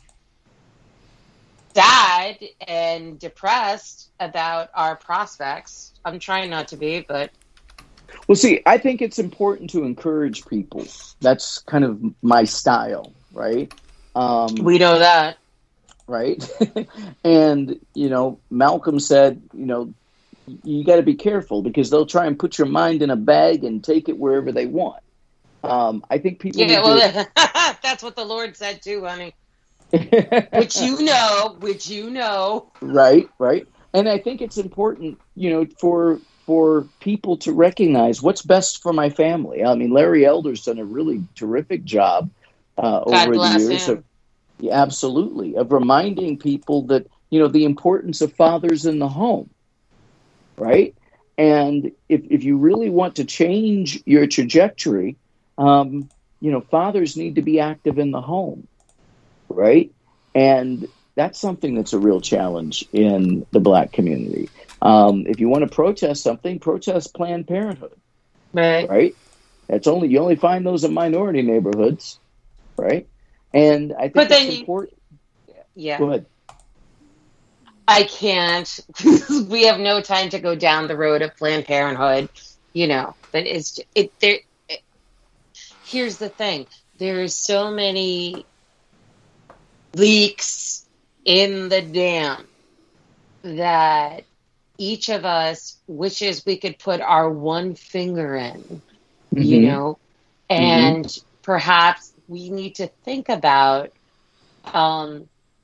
sad and depressed about our prospects. I'm trying not to be, but... Well, see, I think it's important to encourage people. That's kind of my style, right? We know that. Right? And, Malcolm said, you got to be careful because they'll try and put your mind in a bag and take it wherever they want. I think people... Yeah, well, that's what the Lord said too, honey. Which you know. Right. And I think it's important, for people to recognize what's best for my family. I mean, Larry Elder's done a really terrific job over the years. Absolutely. Of reminding people that, the importance of fathers in the home. Right. And if you really want to change your trajectory, fathers need to be active in the home. Right. And that's something that's a real challenge in the Black community. If you want to protest something, protest Planned Parenthood. Right. You only find those in minority neighborhoods. Right. And I think it's important. Yeah. Go ahead. I can't. We have no time to go down the road of Planned Parenthood, but here's the thing. There's so many leaks in the dam that each of us wishes we could put our one finger in, and perhaps we need to think about how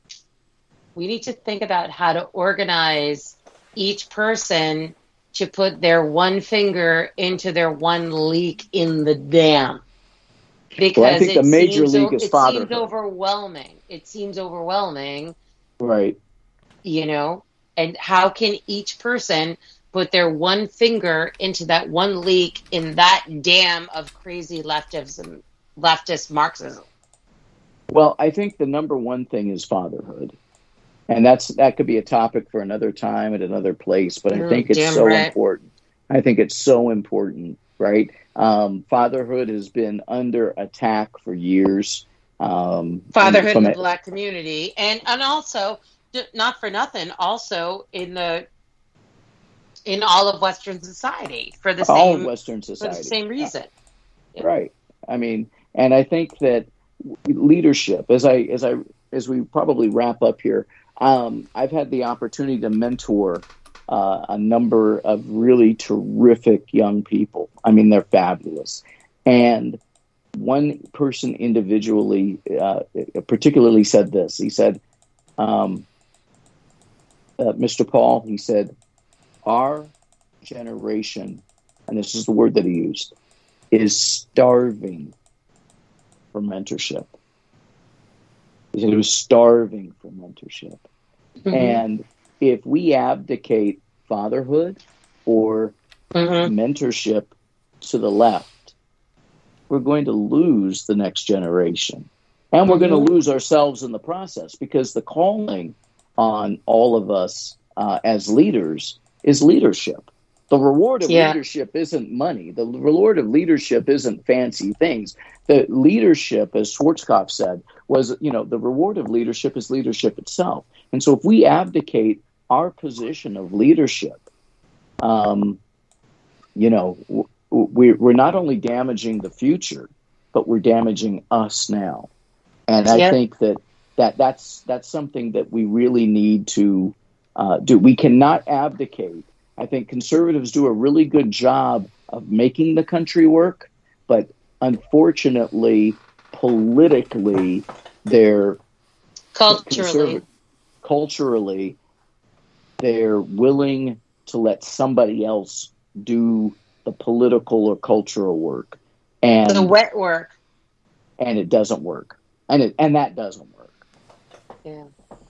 to organize each person to put their one finger into their one leak in the dam. Because I think the major leak is fatherhood. It seems overwhelming. Right. And how can each person put their one finger into that one leak in that dam of crazy leftist Marxism? Well, I think the number one thing is fatherhood. And that could be a topic for another time at another place, but I think it's so important. I think it's so important, right? Fatherhood has been under attack for years. Fatherhood in the Black community. And also, not for nothing, also in the in all of Western society for the all same of Western society for the same reason. Yeah. Right. I mean, and I think that leadership, as we probably wrap up here, I've had the opportunity to mentor a number of really terrific young people. I mean, they're fabulous. And one person individually particularly said this. He said, Mr. Paul, he said, our generation, and this is the word that he used, is starving for mentorship. He said it was starving for mentorship. Mm-hmm. And if we abdicate fatherhood or mentorship to the left, we're going to lose the next generation. And we're going to lose ourselves in the process, because the calling on all of us as leaders is leadership. The reward of leadership isn't money. The reward of leadership isn't fancy things. The leadership, as Schwarzkopf said, was, the reward of leadership is leadership itself. And so if we abdicate our position of leadership, we're not only damaging the future, but we're damaging us now. And I think that's something that we really need to do. We cannot abdicate. I think conservatives do a really good job of making the country work, but unfortunately, politically, they're culturally, they're willing to let somebody else do the political or cultural work, and the wet work, and it doesn't work, and that doesn't work. Yeah.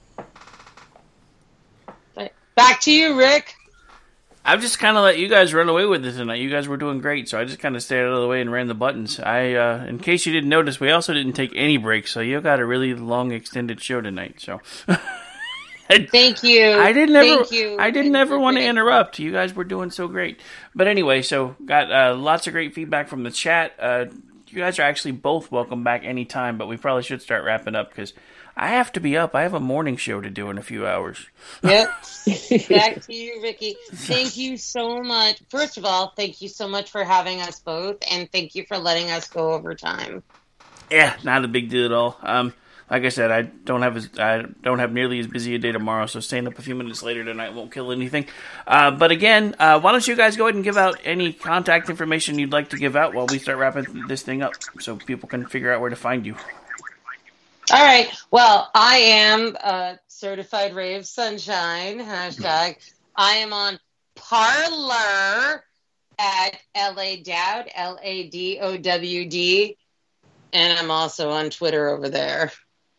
Back to you, Rick. I've just kind of let you guys run away with it tonight. You guys were doing great, so I just kind of stayed out of the way and ran the buttons. In case you didn't notice, we also didn't take any breaks, so you got a really long, extended show tonight. So, thank you. I didn't ever want to interrupt. You guys were doing so great. But anyway, so got lots of great feedback from the chat. You guys are actually both welcome back anytime, but we probably should start wrapping up because I have to be up. I have a morning show to do in a few hours. Yep. Back to you, Ricky. Thank you so much. First of all, thank you so much for having us both, and thank you for letting us go over time. Yeah, not a big deal at all. Like I said, I don't have nearly as busy a day tomorrow, so staying up a few minutes later tonight won't kill anything. But again, why don't you guys go ahead and give out any contact information you'd like to give out while we start wrapping this thing up, so people can figure out where to find you. All right. Well, I am Certified Ray of Sunshine, hashtag. I am on Parler at LADowd, LADOWD, and I'm also on Twitter over there.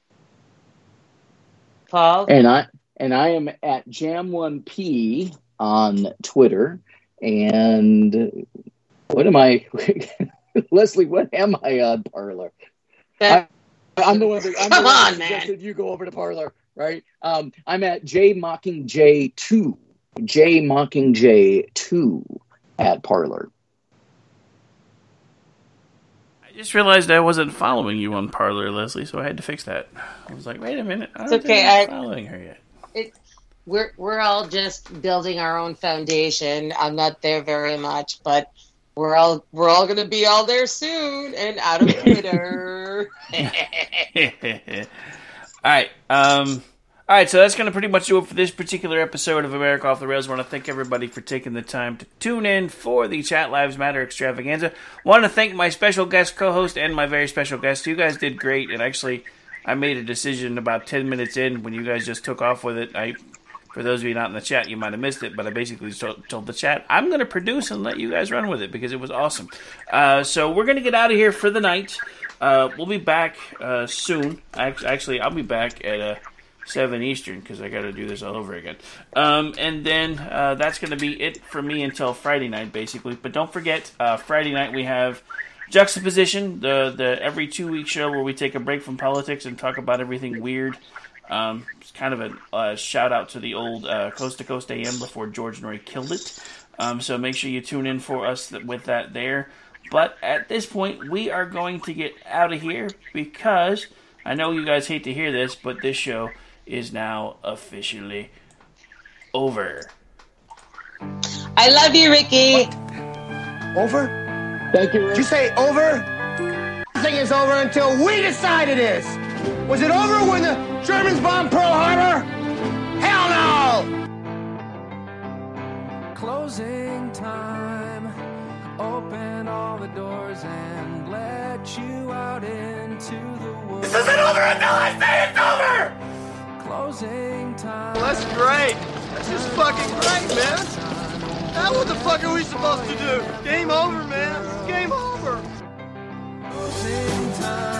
Paul? And I am at Jam1P on Twitter. And what am I? Leslie, what am I on Parler? I'm the one that suggested you go over to Parler, right? I'm at JMockingJ2, JMockingJ2 at Parler. I just realized I wasn't following you on Parler, Leslie, so I had to fix that. I was like, wait a minute, I don't think I'm following her yet. We're all just building our own foundation. I'm not there very much, but we're all going to be all there soon and out of Twitter. All right, so that's going to pretty much do it for this particular episode of America Off the Rails. I want to thank everybody for taking the time to tune in for the Chat Lives Matter extravaganza. I want to thank my special guest co-host and my very special guest. You guys did great, and actually, I made a decision about 10 minutes in when you guys just took off with it. For those of you not in the chat, you might have missed it, but I basically told the chat, I'm going to produce and let you guys run with it because it was awesome. So we're going to get out of here for the night. We'll be back soon. Actually, I'll be back at 7 Eastern because I got to do this all over again. And then that's going to be it for me until Friday night, basically. But don't forget, Friday night we have Juxtaposition, the every 2-week show where we take a break from politics and talk about everything weird. It's kind of a shout out to the old Coast to Coast AM before George Noory killed it. So make sure you tune in for us with that there. But at this point, we are going to get out of here because I know you guys hate to hear this, but this show is now officially over. I love you, Ricky. Over? Thank you, Rick. Did you say over? Nothing is over until we decide it is. Was it over when the Germans bombed Pearl Harbor? Hell no! Closing time. Open all the doors and let you out into the woods. This isn't over until I say it's over! Closing time. Well, that's great. That's just fucking great, man. Now what the fuck are we supposed to do? Game over, man. Game over. Closing time.